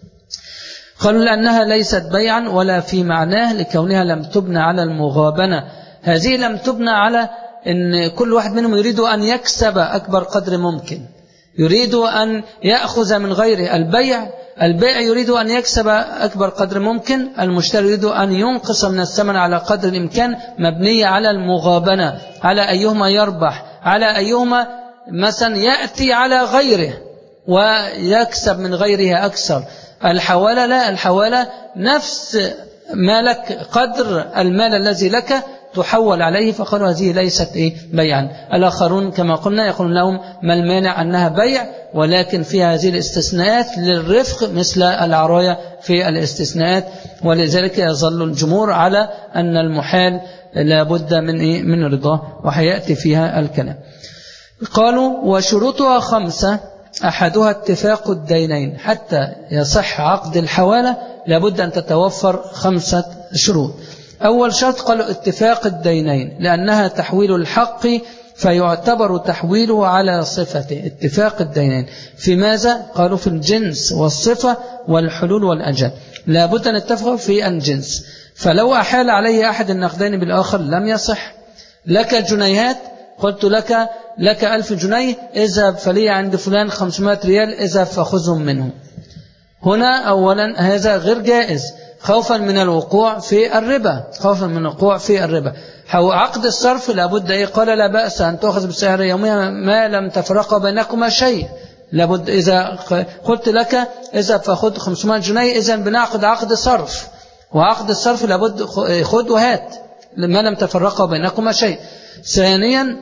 قالوا لأنها ليست بيعا ولا في معناه لكونها لم تبنى على المغابنة، هذه لم تبنى على أن كل واحد منهم يريد أن يكسب أكبر قدر ممكن، يريد أن يأخذ من غيره. البيع البيع يريد أن يكسب أكبر قدر ممكن، المشتري يريد أن ينقص من الثمن على قدر الإمكان، مبنية على المغابنة، على أيهما يربح، على أيهما مثلا يأتي على غيره ويكسب من غيره أكثر. الحوالة لا، الحوالة نفس مالك قدر المال الذي لك تحول عليه، فقالوا هذه ليست إيه بيعا. الآخرون كما قلنا يقولون لهم ما المانع أنها بيع، ولكن في هذه الاستثناءات للرفق مثل العراية في الاستثناءات، ولذلك يظل الجمهور على أن المحال لابد من إيه من رضاه، وحيأتي فيها الكلام. قالوا وشروطها خمسة، أحدها اتفاق الدينين، حتى يصح عقد الحوالة لابد أن تتوفر خمسة شروط. أول شرط قالوا اتفاق الدينين، لأنها تحويل الحق فيعتبر تحويله على صفته. اتفاق الدينين في ماذا؟ قالوا في الجنس والصفة والحلول والأجل، لابد أن نتفق في الجنس. فلو أحال عليه أحد النقدين بالآخر لم يصح. لك جنيهات، قلت لك لك ألف جنيه، اذهب فلي عند فلان خمسمائة ريال، اذهب فخذهم منه. هنا أولا هذا غير جائز خوفا من الوقوع في الربا، خوفا من الوقوع في الربا. عقد الصرف لابد إيه؟ قال لا بأس أن تأخذ بالسعر يوميا ما لم تفرق بينكما شيء. لابد إذا قلت لك اذهب فخذ خمسمائة جنيه، إذن بنعقد عقد صرف، وعقد الصرف لابد خذ وهات ما لم تفرق بينكما شيء. ثانيا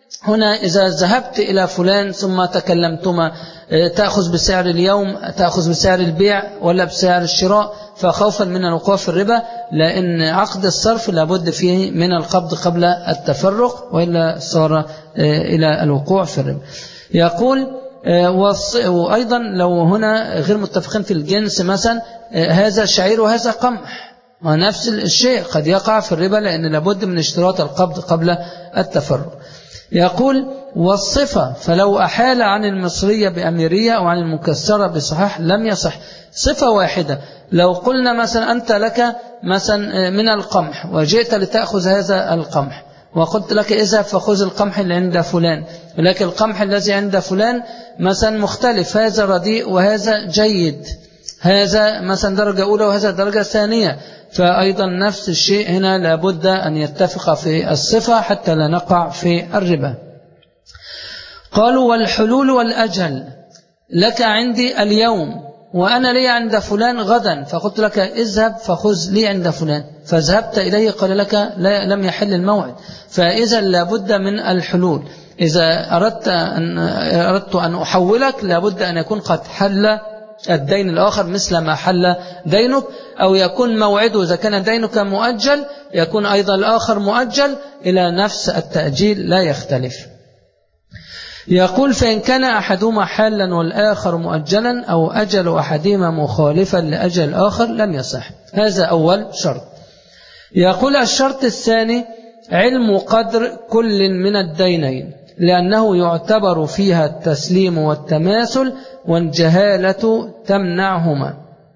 هنا إذا ذهبت إلى فلان ثم تكلمتما تأخذ بسعر اليوم، تأخذ بسعر البيع ولا بسعر الشراء، فخوفا من الوقوع في الربا، لأن عقد الصرف لابد فيه من القبض قبل التفرق، وإلا صار إلى الوقوع في الربا. يقول وأيضا لو هنا غير متفقين في الجنس، مثلا هذا شعير وهذا قمح، ونفس الشيء قد يقع في الربا، لأن لابد من اشتراط القبض قبل التفرق. يقول والصفة، فلو أحال عن المصرية بأميرية أو عن المكسرة بصحاح لم يصح. صفة واحدة، لو قلنا مثلا أنت لك مثلا من القمح وجئت لتأخذ هذا القمح، وقلت لك إذا فخذ القمح اللي عند فلان، ولكن القمح الذي عند فلان مثلا مختلف، هذا رديء وهذا جيد، هذا مثلا درجة أولى وهذا درجة ثانية، فأيضا نفس الشيء هنا لابد أن يتفق في الصفة حتى لا نقع في الربا. قالوا والحلول والأجل، لك عندي اليوم وأنا لي عند فلان غدا، فقلت لك اذهب فخذ لي عند فلان، فذهبت إليه قال لك لا لم يحل الموعد، فإذا لابد من الحلول. إذا أردت أن, أردت أن أحولك لابد أن يكون قد حل الدين الآخر مثل ما حل دينك، أو يكون موعده إذا كان دينك مؤجل يكون أيضا الآخر مؤجل إلى نفس التأجيل لا يختلف. يقول فإن كان أحدهما حالا والآخر مؤجلا أو أجل أحدهما مخالفا لأجل الآخر لم يصح. هذا أول شرط. يقول الشرط الثاني علم قدر كل من الدينين، لأنه يعتبر فيها التسليم والتماثل والجهالة تمنعهما.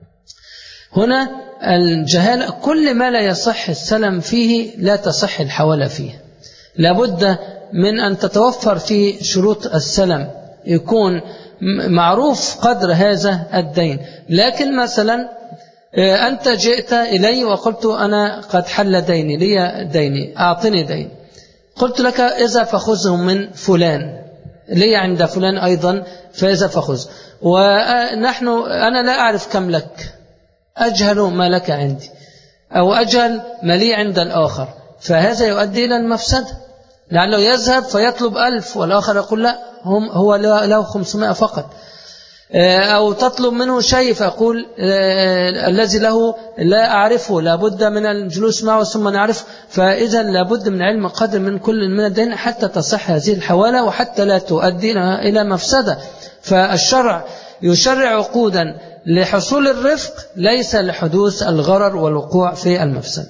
هنا الجهالة كل ما لا يصح السلم فيه لا تصح الحوالة فيه، لابد من أن تتوفر فيه شروط السلم، يكون معروف قدر هذا الدين. لكن مثلا أنت جئت إلي وقلت أنا قد حل ديني، لي ديني أعطني دين، قلت لك إذا فخذه من فلان، لي عند فلان أيضا فإذا فخذ، ونحن أنا لا أعرف كم لك، أجهل ما لك عندي أو أجهل ما لي عند الآخر، فهذا يؤدي إلى المفسدة، لعله يذهب فيطلب ألف والآخر يقول لا هم هو له خمسمائة فقط، أو تطلب منه شيء فيقول الذي له لا أعرفه، لابد من الجلوس معه ثم نعرف. فإذا لابد من علم قدر من كل من الدين حتى تصح هذه الحوالة وحتى لا تؤدي إلى مفسدة. فالشرع يشرع عقودا لحصول الرفق ليس لحدوث الغرر والوقوع في المفسدة.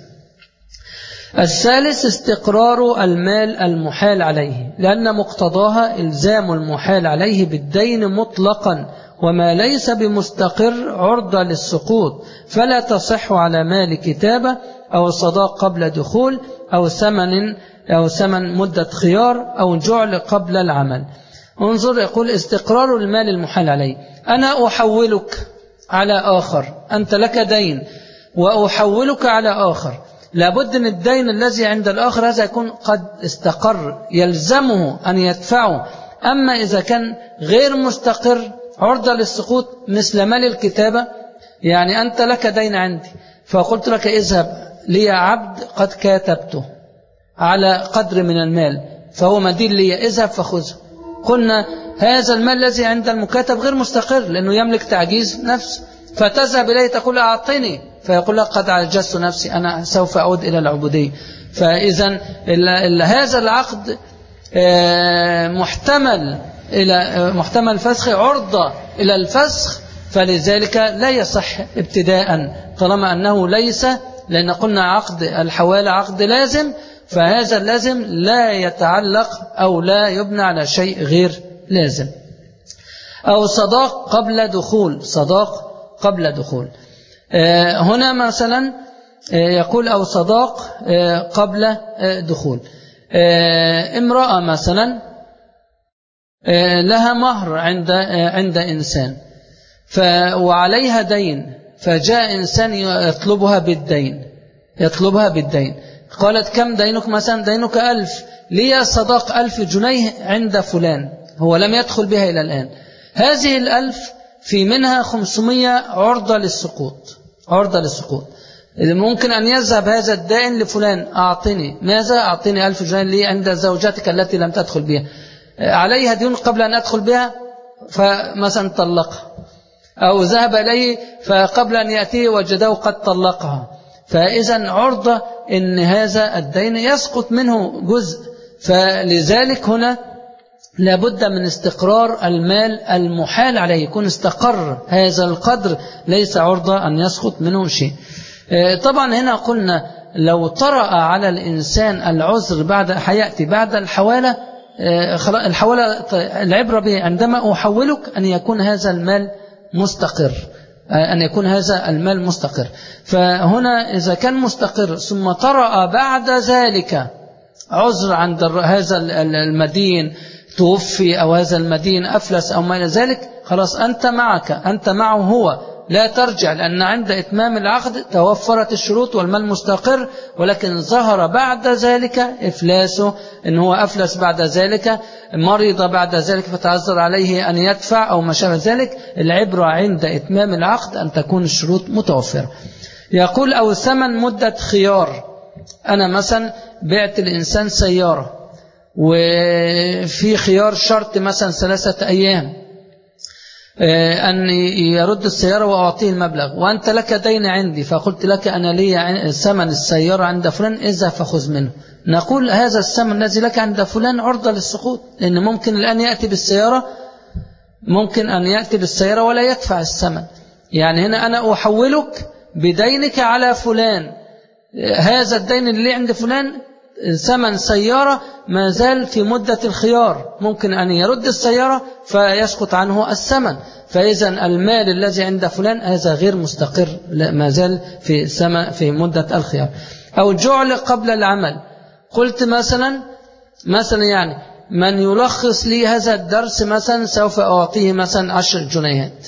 الثالث استقرار المال المحال عليه، لأن مقتضاها إلزام المحال عليه بالدين مطلقا، وما ليس بمستقر عرضة للسقوط، فلا تصح على مال كتابة أو صداق قبل دخول أو ثمن أو ثمن مدة خيار أو جعل قبل العمل. انظر، يقول استقرار المال المحال عليه، أنا أحولك على آخر، أنت لك دين وأحولك على آخر، لابد أن الدين الذي عند الآخر هذا يكون قد استقر يلزمه أن يدفعه. أما إذا كان غير مستقر عرضة للسقوط مثل مال الكتابة، يعني أنت لك دين عندي فقلت لك اذهب لي عبد قد كاتبته على قدر من المال فهو مدين لي، اذهب فخذه، قلنا هذا المال الذي عند المكاتب غير مستقر لأنه يملك تعجيز نفس، فتذهب إليه تقول أعطني، فيقول لك قد عجزت نفسي أنا سوف أعود إلى العبودية. فإذا هذا العقد محتمل إلى محتمل فسخ، عرضة إلى الفسخ، فلذلك لا يصح ابتداء طالما أنه ليس، لأن قلنا عقد الحوالة عقد لازم، فهذا اللازم لا يتعلق أو لا يبنى على شيء غير لازم. أو صداق قبل دخول، صداق قبل دخول، هنا مثلا يقول أو صداق قبل دخول، امرأة مثلا لها مهر عند عند إنسان وعليها دين، فجاء إنسان يطلبها بالدين يطلبها بالدين قالت كم دينك؟ مثلا دينك ألف، لي صداق ألف جنيه عند فلان، هو لم يدخل بها إلى الآن، هذه الألف في منها خمسمية عرضة للسقوط عرضة للسقوط ممكن أن يذهب هذا الدائن لفلان، أعطني ماذا؟ أعطني ألف جنيه لي عند زوجتك التي لم تدخل بها، عليها ديون قبل أن أدخل بها فمثلا طلقها، أو ذهب إليه فقبل أن يأتيه وجده قد طلقها، فإذا عرضة إن هذا الدين يسقط منه جزء. فلذلك هنا لابد من استقرار المال المحال عليه، يكون استقر هذا القدر ليس عرضة أن يسقط منه شيء. طبعا هنا قلنا لو طرأ على الإنسان العذر بعد حياتي بعد الحوالة، الحوالة العبرة به عندما أحولك أن يكون هذا المال مستقر، أن يكون هذا المال مستقر. فهنا إذا كان مستقر ثم طرأ بعد ذلك عذر عند هذا المدين، توفي أو هذا المدين أفلس أو ما إلى ذلك، خلاص أنت معك، أنت معه هو، لا ترجع، لأن عند إتمام العقد توفرت الشروط والمال مستقر، ولكن ظهر بعد ذلك إفلاسه، إن هو أفلس بعد ذلك، مريض بعد ذلك فتعذر عليه أن يدفع أو ما شابه ذلك. العبرة عند إتمام العقد أن تكون الشروط متوفرة. يقول أو ثمن مدة خيار، أنا مثلا بعت الإنسان سيارة وفي خيار شرط مثلا ثلاثة أيام أن يرد السيارة وأعطيه المبلغ، وأنت لك دين عندي، فقلت لك أنا لي ثمن السيارة عند فلان، إذا فخذ منه. نقول هذا الثمن الذي لك عند فلان عرضة للسقوط، لأن ممكن الآن يأتي بالسيارة، ممكن أن يأتي بالسيارة ولا يدفع الثمن. يعني هنا أنا أحولك بدينك على فلان، هذا الدين اللي عند فلان ثمن سيارة ما زال في مدة الخيار، ممكن أن يرد السيارة فيسقط عنه الثمن، فإذا المال الذي عند فلان هذا غير مستقر، ما زال في في مدة الخيار. أو جعل قبل العمل، قلت مثلا مثلا يعني من يلخص لي هذا الدرس مثلا سوف أعطيه مثلا عشر جنيهات،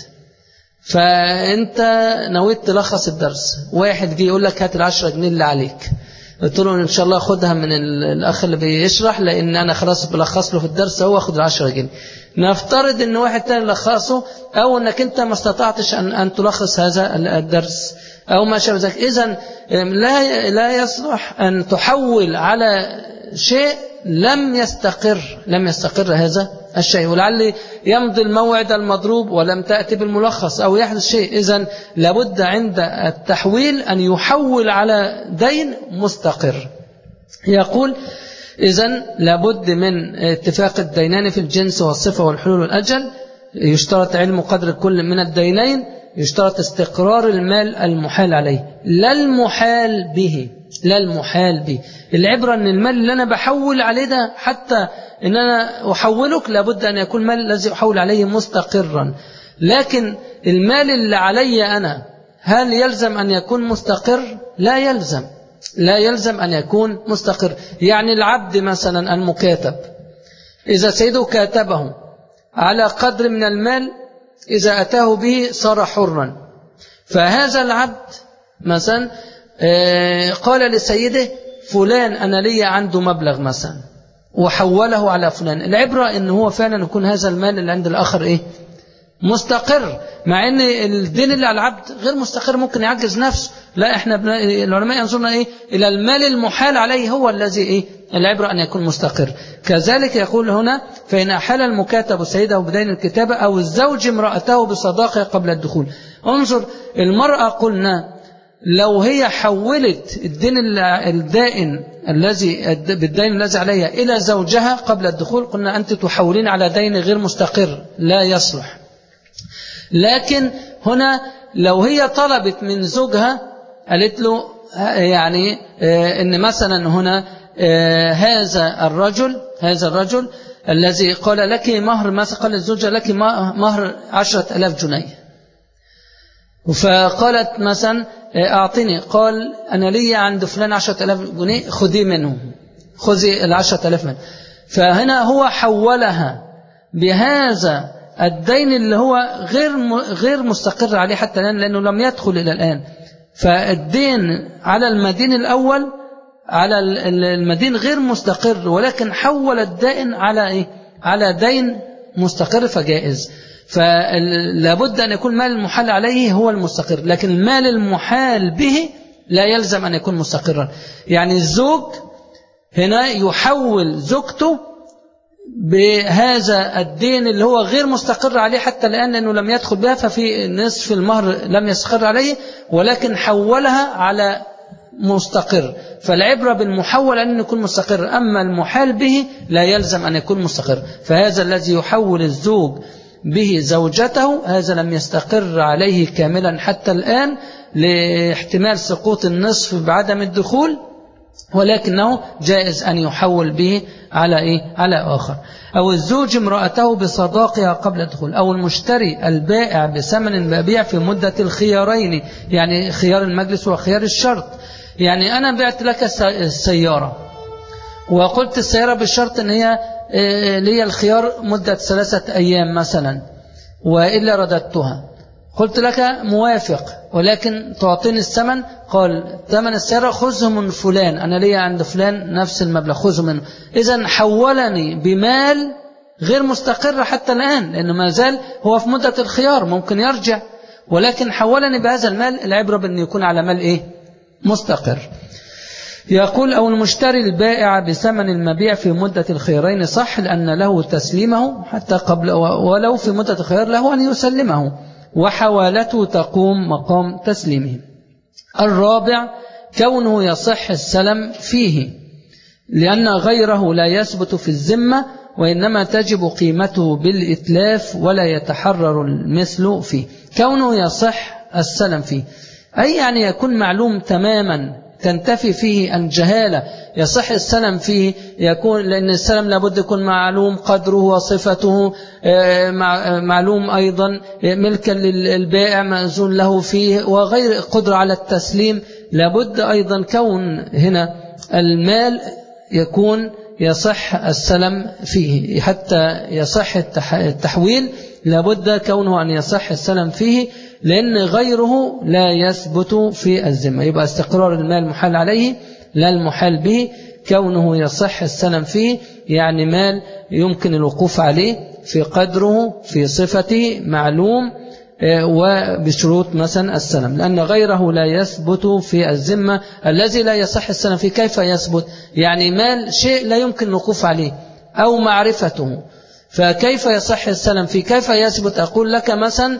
فأنت نويت تلخص الدرس، واحد جه يقول لك هات العشرة جنيه اللي عليك، قلت له إن شاء الله خدها من الأخ اللي بيشرح، لأن أنا خلاص بلخص له في الدرس، هو أخذ العشرة جنيه. نفترض أن واحد تاني لخصه، أو أنك أنت ما استطعتش أن, أن تلخص هذا الدرس أو ما شابه ذلك. إذن لا, لا يصلح أن تحول على شيء لم يستقر لم يستقر هذا الشيء، ولعل يمضي الموعد المضروب ولم تأتي بالملخص أو يحدث شيء. إذن لابد عند التحويل أن يحول على دين مستقر. يقول إذن لابد من اتفاق الدينان في الجنس والصفة والحلول والأجل، يشترط علم قدر كل من الدينين، يشترط استقرار المال المحال عليه، لا المحال به لا المحال به. العبرة أن المال اللي أنا بحول عليه ده، حتى أن أنا أحولك لابد أن يكون المال الذي أحول عليه مستقرا، لكن المال اللي علي أنا هل يلزم أن يكون مستقر؟ لا يلزم لا يلزم أن يكون مستقر. يعني العبد مثلا المكاتب، إذا سيده كاتبه على قدر من المال، إذا أتاه به صار حرا، فهذا العبد مثلا قال لسيده فلان أنا لي عنده مبلغ مثلا وحوله على فلان، العبرة إن هو فعلا يكون هذا المال اللي عند الآخر إيه؟ مستقر، مع ان الدين اللي على العبد غير مستقر، ممكن يعجز نفسه. لا، احنا العلماء ينظرنا ايه الى المال المحال عليه، هو الذي ايه العبرة ان يكون مستقر. كذلك يقول هنا فإن أحال المكاتب سيده بدين الكتابة أو الزوج امرأته بصداقة قبل الدخول. انظر، المرأة قلنا لو هي حولت الدين الدائن الذي بالدين الذي عليها إلى زوجها قبل الدخول، قلنا أنت تحولين على دين غير مستقر لا يصلح. لكن هنا لو هي طلبت من زوجها، قالت له يعني إن مثلا هنا هذا الرجل هذا الرجل الذي قال لك مهر، مثلا قال الزوجة لك مهر عشرة ألاف جنيه، فقالت مثلا أعطني، قال أنا لي عند فلان عشرة ألاف جنيه، خذي منه خذي العشرة ألاف منه. فهنا هو حولها بهذا الدين اللي هو غير غير مستقر عليه حتى الآن، لأنه لم يدخل إلى الآن. فالدين على المدين الأول على المدين غير مستقر، ولكن حول الدائن على إيه؟ على دين مستقر، فجائز. فلابد أن يكون المال المحال عليه هو المستقر، لكن المال المحال به لا يلزم أن يكون مستقرا. يعني الزوج هنا يحول زوجته بهذا الدين اللي هو غير مستقر عليه حتى الآن لأنه لم يدخل بها، ففي نصف المهر لم يستقر عليه، ولكن حولها على مستقر. فالعبرة بالمحول أن يكون مستقر، أما المحال به لا يلزم أن يكون مستقر. فهذا الذي يحول الزوج به زوجته هذا لم يستقر عليه كاملا حتى الآن لاحتمال سقوط النصف بعدم الدخول، ولكنه جائز أن يحول به على إيه؟ على آخر. أو الزوج امرأته بصداقها قبل الدخول، أو المشتري البائع بثمن مبيع في مدة الخيارين، يعني خيار المجلس وخيار الشرط. يعني أنا بعت لك السيارة وقلت السيارة بالشرط أن هي لي الخيار مدة ثلاثة أيام مثلا، وإلا رددتها. قلت لك موافق ولكن تعطيني الثمن، قال ثمن السيارة خذه من فلان، أنا لي عند فلان نفس المبلغ خذه منه. إذن حولني بمال غير مستقر حتى الآن لأنه ما زال هو في مدة الخيار ممكن يرجع، ولكن حولني بهذا المال. العبرة بأن يكون على مال إيه؟ مستقر. يقول أو المشتري البائع بثمن المبيع في مدة الخيارين صح لأن له تسليمه حتى قبل، ولو في مدة الخيار له أن يسلمه وحوالته تقوم مقام تسليمه. الرابع كونه يصح السلم فيه لأن غيره لا يثبت في الذمة وإنما تجب قيمته بالإتلاف ولا يتحرر المثل فيه. كونه يصح السلم فيه أي يعني يكون معلوم تماما تنتفي فيه الجهالة. يصح السلم فيه يكون لأن السلم لابد يكون معلوم قدره وصفته، معلوم أيضا ملكا للبائع مأذون له فيه، وغير قدرة على التسليم. لابد أيضا كون هنا المال يكون يصح السلم فيه حتى يصح التحويل، لابد كونه أن يصح السلم فيه لأن غيره لا يثبت في الذمة. يبقى استقرار المال محال عليه لا المحال به. كونه يصح السلم فيه يعني مال يمكن الوقوف عليه في قدره في صفته معلوم وبشروط مثلا السلم، لأن غيره لا يثبت في الذمة. الذي لا يصح السلم فيه كيف يثبت؟ يعني مال شيء لا يمكن الوقوف عليه أو معرفته، فكيف يصح السلم فيه؟ كيف يثبت؟ أقول لك مثلا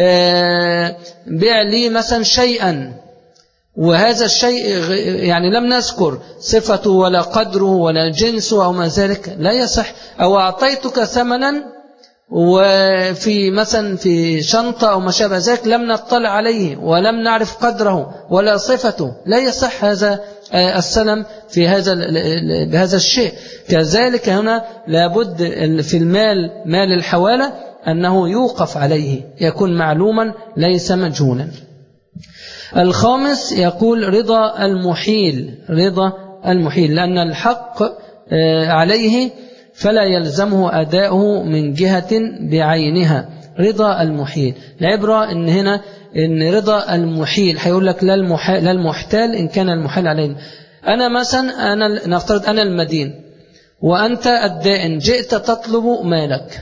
بيع لي مثلا شيئا وهذا الشيء يعني لم نذكر صفته ولا قدره ولا جنسه أو ما ذلك، لا يصح. أو أعطيتك ثمنا وفي مثلا في شنطة أو ما شابه ذلك لم نطلع عليه ولم نعرف قدره ولا صفته، لا يصح هذا السلم في هذا بهذا الشيء. كذلك هنا لابد في المال مال الحوالة أنه يوقف عليه يكون معلوما ليس مجهولا. الخامس يقول رضا المحيل، رضا المحيل لأن الحق عليه فلا يلزمه أداؤه من جهة بعينها. رضا المحيل العبرة إن هنا إن رضا المحيل هيقول لك لا المحال لا المحتال إن كان المحال علينا. أنا مثلا أنا نفترض أنا المدين وأنت الدائن، جئت تطلب مالك،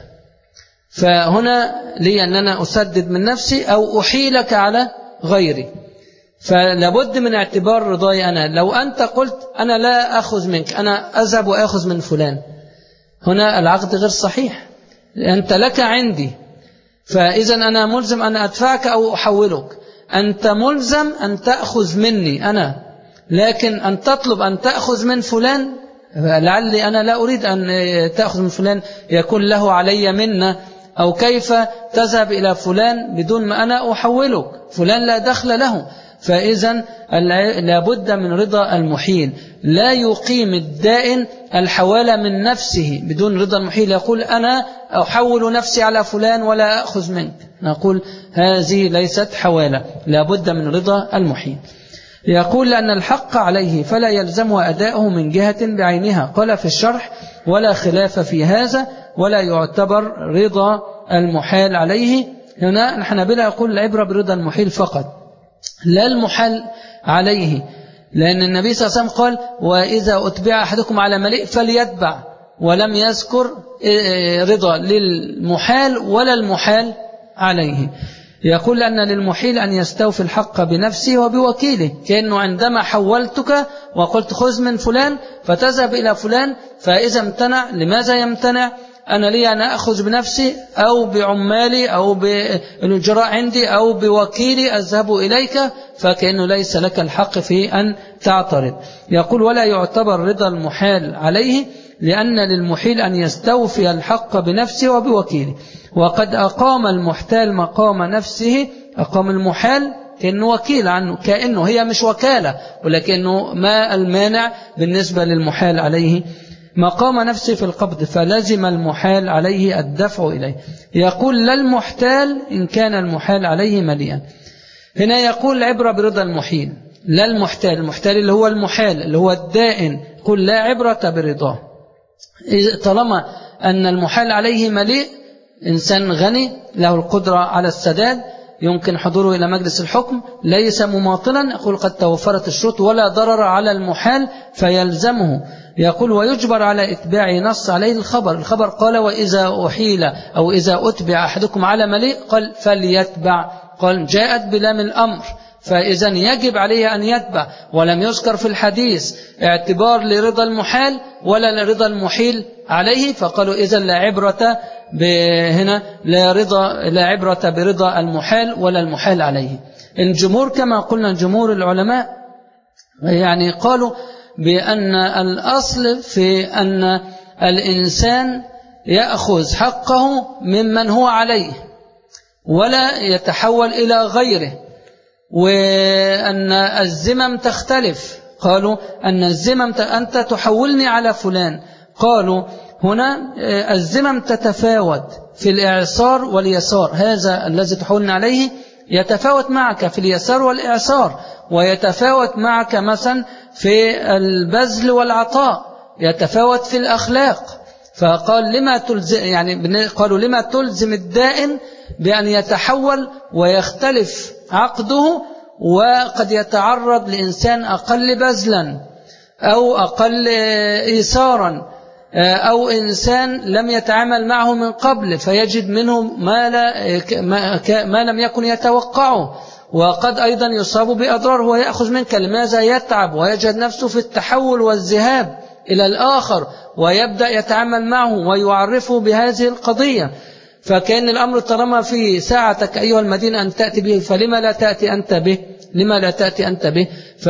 فهنا لي أن أنا أسدد من نفسي أو أحيلك على غيري، فلابد من اعتبار رضاي أنا. لو أنت قلت أنا لا أخذ منك، أنا أذهب وأخذ من فلان، هنا العقد غير صحيح، أنت لك عندي، فإذا أنا ملزم أن أدفعك أو أحولك. أنت ملزم أن تأخذ مني أنا، لكن أن تطلب أن تأخذ من فلان لعلي أنا لا أريد أن تأخذ من فلان يكون له علي منة، أو كيف تذهب إلى فلان بدون ما أنا أحولك، فلان لا دخل له. فإذا لابد من رضا المحيل. لا يقيم الدائن الحوالة من نفسه بدون رضا المحيل، يقول أنا أحول نفسي على فلان ولا أخذ منك، نقول هذه ليست حوالة، لابد من رضا المحيل. يقول لأن الحق عليه فلا يلزمه أداؤه من جهة بعينها. قال في الشرح ولا خلاف في هذا ولا يعتبر رضا المحال عليه. هنا الحنابلة يقول العبرة برضا المحيل فقط لا المحال عليه، لأن النبي صلى الله عليه وسلم قال وإذا أتبع أحدكم على مليء فليتبع، ولم يذكر رضا للمحال ولا المحال عليه. يقول أن للمحيل أن يستوفي الحق بنفسه وبوكيله، كأنه عندما حولتك وقلت خذ من فلان فتذهب إلى فلان، فإذا امتنع لماذا يمتنع؟ أنا لي أن أخذ بنفسي أو بعمالي أو بالإجراء عندي أو بوكيلي أذهب إليك، فكأنه ليس لك الحق في أن تعترض. يقول ولا يعتبر رضا المحال عليه، لأن للمحيل أن يستوفي الحق بنفسه وبوكيله، وقد أقام المحتال مقام نفسه، أقام المحال كأنه وكيل عنه، كأنه هي مش وكالة ولكنه ما المانع بالنسبة للمحال عليه مقام نفسه في القبض، فلزم المحال عليه الدفع إليه. يقول لا المحتال إن كان المحال عليه مليئا. هنا يقول عبرة برضا المحيل، لا المحتال، المحتال اللي هو المحال اللي هو الدائن، يقول لا عبرة برضاه، طالما أن المحال عليه مليء، إنسان غني له القدرة على السداد، يمكن حضوره إلى مجلس الحكم، ليس مماطلا، يقول قد توفرت الشروط ولا ضرر على المحال فيلزمه. يقول ويجبر على إتباع نص عليه الخبر، الخبر قال وإذا أحيل أو إذا أتبع أحدكم على مليء قال فليتبع، قال جاءت بلام الأمر، فإذا يجب عليه أن يتبع، ولم يذكر في الحديث اعتبار لرضا المحال ولا لرضا المحيل عليه، فقالوا إذا لا عبرة هنا لا رضا لا عبرة برضا المحال ولا المحال عليه. الجمهور كما قلنا جمهور العلماء يعني قالوا بأن الأصل في أن الإنسان يأخذ حقه ممن هو عليه ولا يتحول إلى غيره، وأن الزمم تختلف، قالوا أن الزمم أنت تحولني على فلان، قالوا هنا الزمم تتفاوت في الإعصار واليسار، هذا الذي تحولني عليه يتفاوت معك في اليسار والإعصار، ويتفاوت معك مثلا في البذل والعطاء، يتفاوت في الأخلاق. فقال لما تلزم، يعني قالوا لما تلزم الدائن بأن يتحول ويختلف عقده، وقد يتعرض لإنسان أقل بذلا أو أقل إيثارا، أو إنسان لم يتعامل معه من قبل فيجد منه ما, لا ما لم يكن يتوقعه، وقد أيضا يصاب بأضرار ويأخذ منك، لماذا يتعب ويجد نفسه في التحول والذهاب إلى الآخر ويبدأ يتعامل معه ويعرفه بهذه القضية. فكان الأمر طالما في ساعتك أيها المدين أن تأتي به، فلما لا تأتي أنت به؟ لما لا تأتي أنت به؟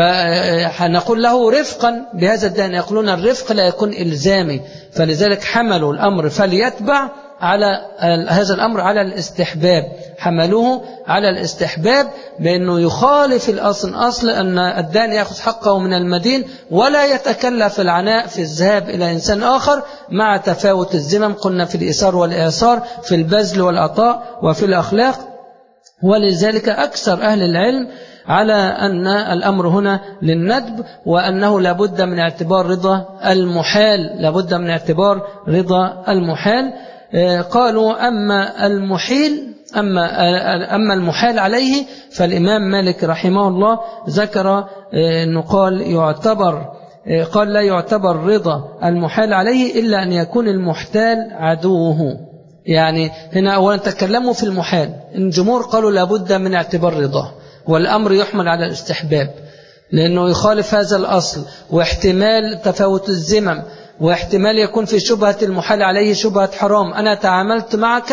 فنقول له رفقا بهذا الدين، يقولون الرفق لا يكون إلزامي، فلذلك حملوا الأمر فليتبع على هذا الأمر على الاستحباب، حملوه على الاستحباب بأنه يخالف الأصل، أصل أن الدين يأخذ حقه من المدين ولا يتكلف العناء في الذهاب إلى إنسان آخر، مع تفاوت الزمم قلنا في الإيثار والإعصار، في البذل والعطاء، وفي الأخلاق. ولذلك أكثر أهل العلم على أن الأمر هنا للندب، وأنه لابد من اعتبار رضا المحال، لابد من اعتبار رضا المحال. قالوا أما المحيل أما أما المحال عليه، فالإمام مالك رحمه الله ذكر أنه قال يعتبر قال لا يعتبر رضا المحال عليه إلا أن يكون المحتال عدوه. يعني هنا أولا تكلموا في المحال، الجمهور قالوا لابد من اعتبار رضاه، والأمر يحمل على الاستحباب لأنه يخالف هذا الأصل، واحتمال تفاوت الزمم، واحتمال يكون في شبهة المحال عليه شبهة حرام، أنا تعاملت معك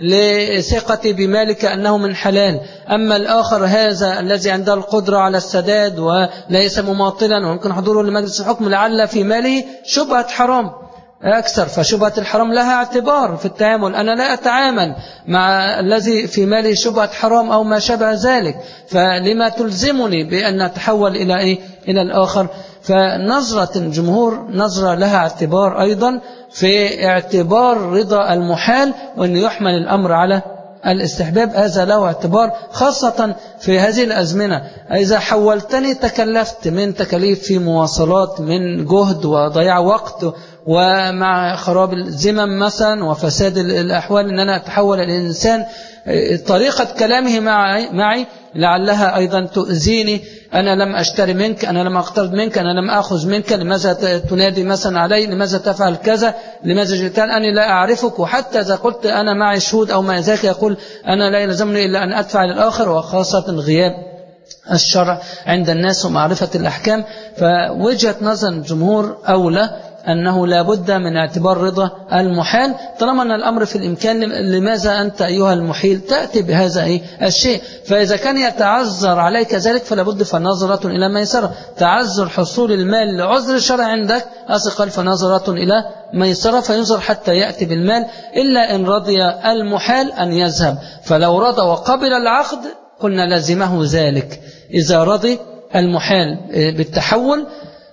لثقتي بمالك أنه من حلال، أما الآخر هذا الذي عنده القدرة على السداد وليس مماطلا ويمكن حضوره لمجلس الحكم لعل في ماله شبهة حرام أكثر، فشبهة الحرام لها اعتبار في التعامل، أنا لا أتعامل مع الذي في ماله شبهة حرام أو ما شابه ذلك، فلما تلزمني بأن أتحول إلى إيه؟ إلى الآخر. فنظرة الجمهور نظرة لها اعتبار أيضا في اعتبار رضا المحال، وأن يحمل الأمر على الاستحباب، هذا له اعتبار خاصة في هذه الأزمنة. إذا حولتني تكلفت من تكاليف في مواصلات، من جهد وضياع وقت، ومع خراب الزمم مثلا وفساد الأحوال، أن أنا أتحول الإنسان طريقة كلامه معي, معي لعلها أيضا تؤذيني، أنا لم أشتري منك، أنا لم أقترض منك، أنا لم أخذ منك، لماذا تنادي مثلا علي، لماذا تفعل كذا، لماذا جئتان، أنا لا أعرفك. وحتى إذا قلت أنا معي شهود أو ما ذاك يقول أنا لا يلزمني إلا أن أدفع للآخر، وخاصة غياب الشرع عند الناس ومعرفة الأحكام. فوجهة نظر الجمهور أولى أنه لا بد من اعتبار رضا المحال، طالما أن الأمر في الإمكان، لماذا أنت أيها المحيل تأتي بهذا إيه الشيء؟ فإذا كان يتعذر عليك ذلك فلا بد فنظرة إلى ميسرة. تعذر حصول المال لعذر الشرع عندك أثقل، فنظرة إلى ميسرة، فينظر حتى يأتي بالمال، إلا إن رضي المحال أن يذهب. فلو رضى وقبل العقد قلنا لازمه ذلك. إذا رضي المحال بالتحول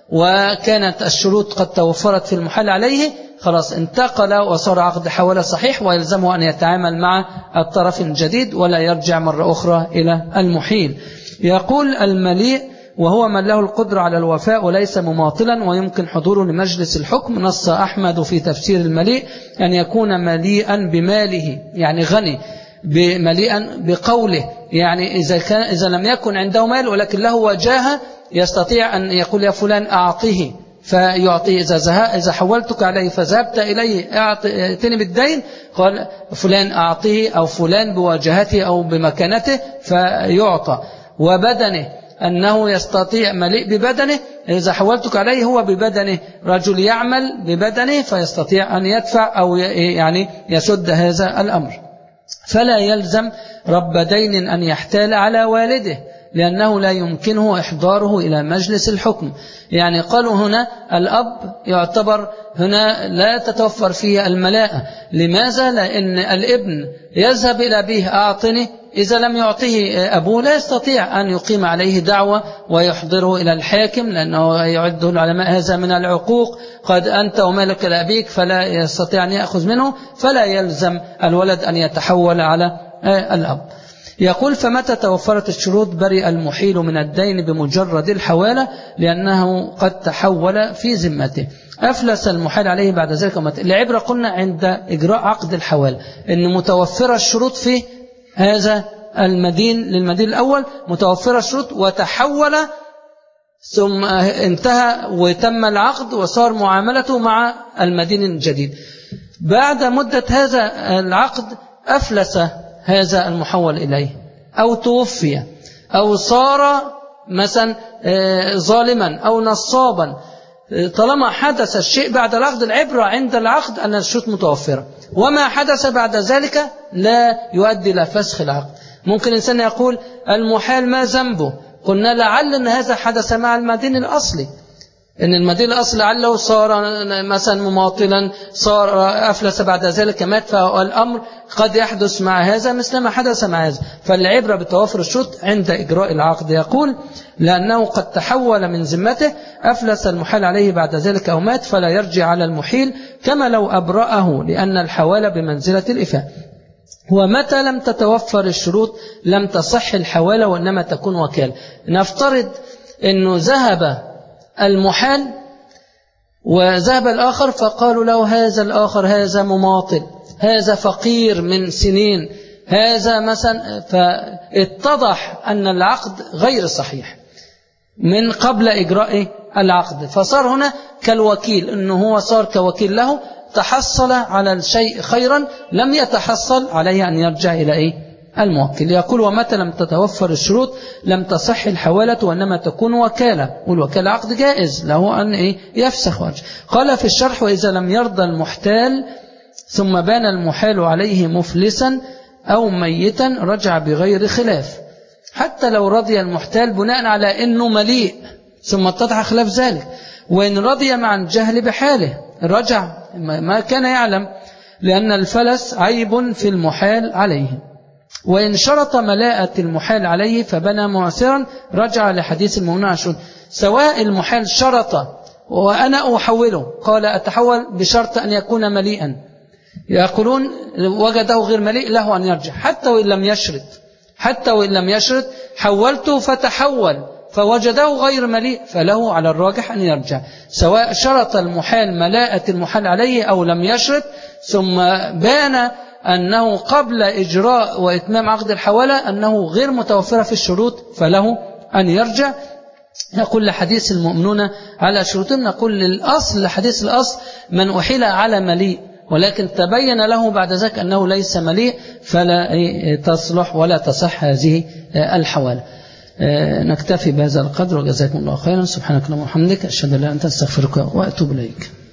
وكانت الشروط قد توفرت في المحال عليه، خلاص انتقل وصار عقد حوالة صحيح، ويلزمه أن يتعامل مع الطرف الجديد ولا يرجع مرة أخرى إلى المحيل. يقول المليء وهو من له القدرة على الوفاء وليس مماطلا ويمكن حضوره لمجلس الحكم. نص أحمد في تفسير المليء أن يكون مليئا بماله، يعني غني، مليئا بقوله، يعني إذا, كان إذا لم يكن عنده مال ولكن له وجاهة يستطيع أن يقول يا فلان أعطيه فيعطيه. إذا, إذا حولتك عليه فذهبت إليه اعطني بالدين، قال فلان أعطيه، أو فلان بواجهته أو بمكانته فيعطى. وبدنه أنه يستطيع مليء ببدنه، إذا حولتك عليه هو ببدنه، رجل يعمل ببدنه فيستطيع أن يدفع أو يعني يسد هذا الأمر. فلا يلزم رب دين أن يحتال على والده، لأنه لا يمكنه إحضاره إلى مجلس الحكم. يعني قالوا هنا الأب يعتبر هنا لا تتوفر فيه الملاءة. لماذا؟ لأن الابن يذهب إلى أبيه أعطني، إذا لم يعطيه أبوه لا يستطيع أن يقيم عليه دعوة ويحضره إلى الحاكم، لأنه يعده العلماء هذا من العقوق، قد أنت ومالك لأبيك، فلا يستطيع أن يأخذ منه، فلا يلزم الولد أن يتحول على الأب. يقول فمتى توفرت الشروط برئ المحيل من الدين بمجرد الحوالة، لأنه قد تحول في ذمته. أفلس المحال عليه بعد ذلك متى. العبرة قلنا عند إجراء عقد الحوالة أن متوفرة الشروط في هذا المدين للمدين الأول، متوفرة الشروط وتحول ثم انتهى وتم العقد وصار معاملته مع المدين الجديد. بعد مدة هذا العقد أفلس هذا المحول إليه أو توفي أو صار مثلا ظالما أو نصابا، طالما حدث الشيء بعد العقد العبرة عند العقد أن الشروط متوفرة، وما حدث بعد ذلك لا يؤدي إلى فسخ العقد. ممكن إنسان يقول المحال ما ذنبه، قلنا لعل أن هذا حدث مع المدين الأصلي، إن المدين الأصلي لعله صار مثلا مماطلا، صار أفلس بعد ذلك مات، فالأمر قد يحدث مع هذا مثل ما حدث مع هذا. فالعبرة بتوافر الشروط عند إجراء العقد. يقول لأنه قد تحول من ذمته، أفلس المحال عليه بعد ذلك أو مات، فلا يرجع على المحيل كما لو أبرأه، لأن الحوالة بمنزلة الإفاء. ومتى لم تتوفر الشروط لم تصح الحوالة وإنما تكون وكالة. نفترض أنه ذهب المحال وذهب الآخر فقالوا له هذا الآخر هذا مماطل، هذا فقير من سنين، هذا مثلا، فاتضح أن العقد غير صحيح من قبل إجراء العقد، فصار هنا كالوكيل، أنه هو صار كوكيل له، تحصل على الشيء خيرا، لم يتحصل عليه أن يرجع إلى إيه الموكل. يقول ومتى لم تتوفر الشروط لم تصح الحوالة وإنما تكون وكالة، والوكالة عقد جائز له أن إيه يفسخ وجه. قال في الشرح وإذا لم يرضى المحتال ثم بان المحال عليه مفلسا أو ميتا رجع بغير خلاف. حتى لو رضي المحتال بناء على أنه مليء ثم اتضح خلاف ذلك، وإن رضي مع الجهل بحاله رجع ما كان يعلم، لأن الفلس عيب في المحال عليه. وإن شرط ملاءة المحال عليه فبنى معسرا رجع لحديث المؤمنون عشرون. سواء المحال شرط وأنا أحوله، قال أتحول بشرط أن يكون مليئا، يقولون وجده غير مليء له أن يرجع حتى وإن لم يشرط، حتى وإن لم يشرط حولته فتحول فوجده غير مليء فله على الراجح أن يرجع، سواء شرط المحال ملاءة المحال عليه أو لم يشرط ثم بان أنه قبل إجراء وإتمام عقد الحوالة أنه غير متوفرة في الشروط فله أن يرجع. نقول لحديث المؤمنون على شروطهم، نقول للأصل لحديث الأصل من أحيل على مليء ولكن تبين له بعد ذلك أنه ليس مليء فلا تصلح ولا تصح هذه الحوالة. نكتفي بهذا القدر وجزاكم الله خيرا. سبحانك اللهم وبحمدك أشهد أن لا إله إلا أنت أستغفرك وأتوب إليك.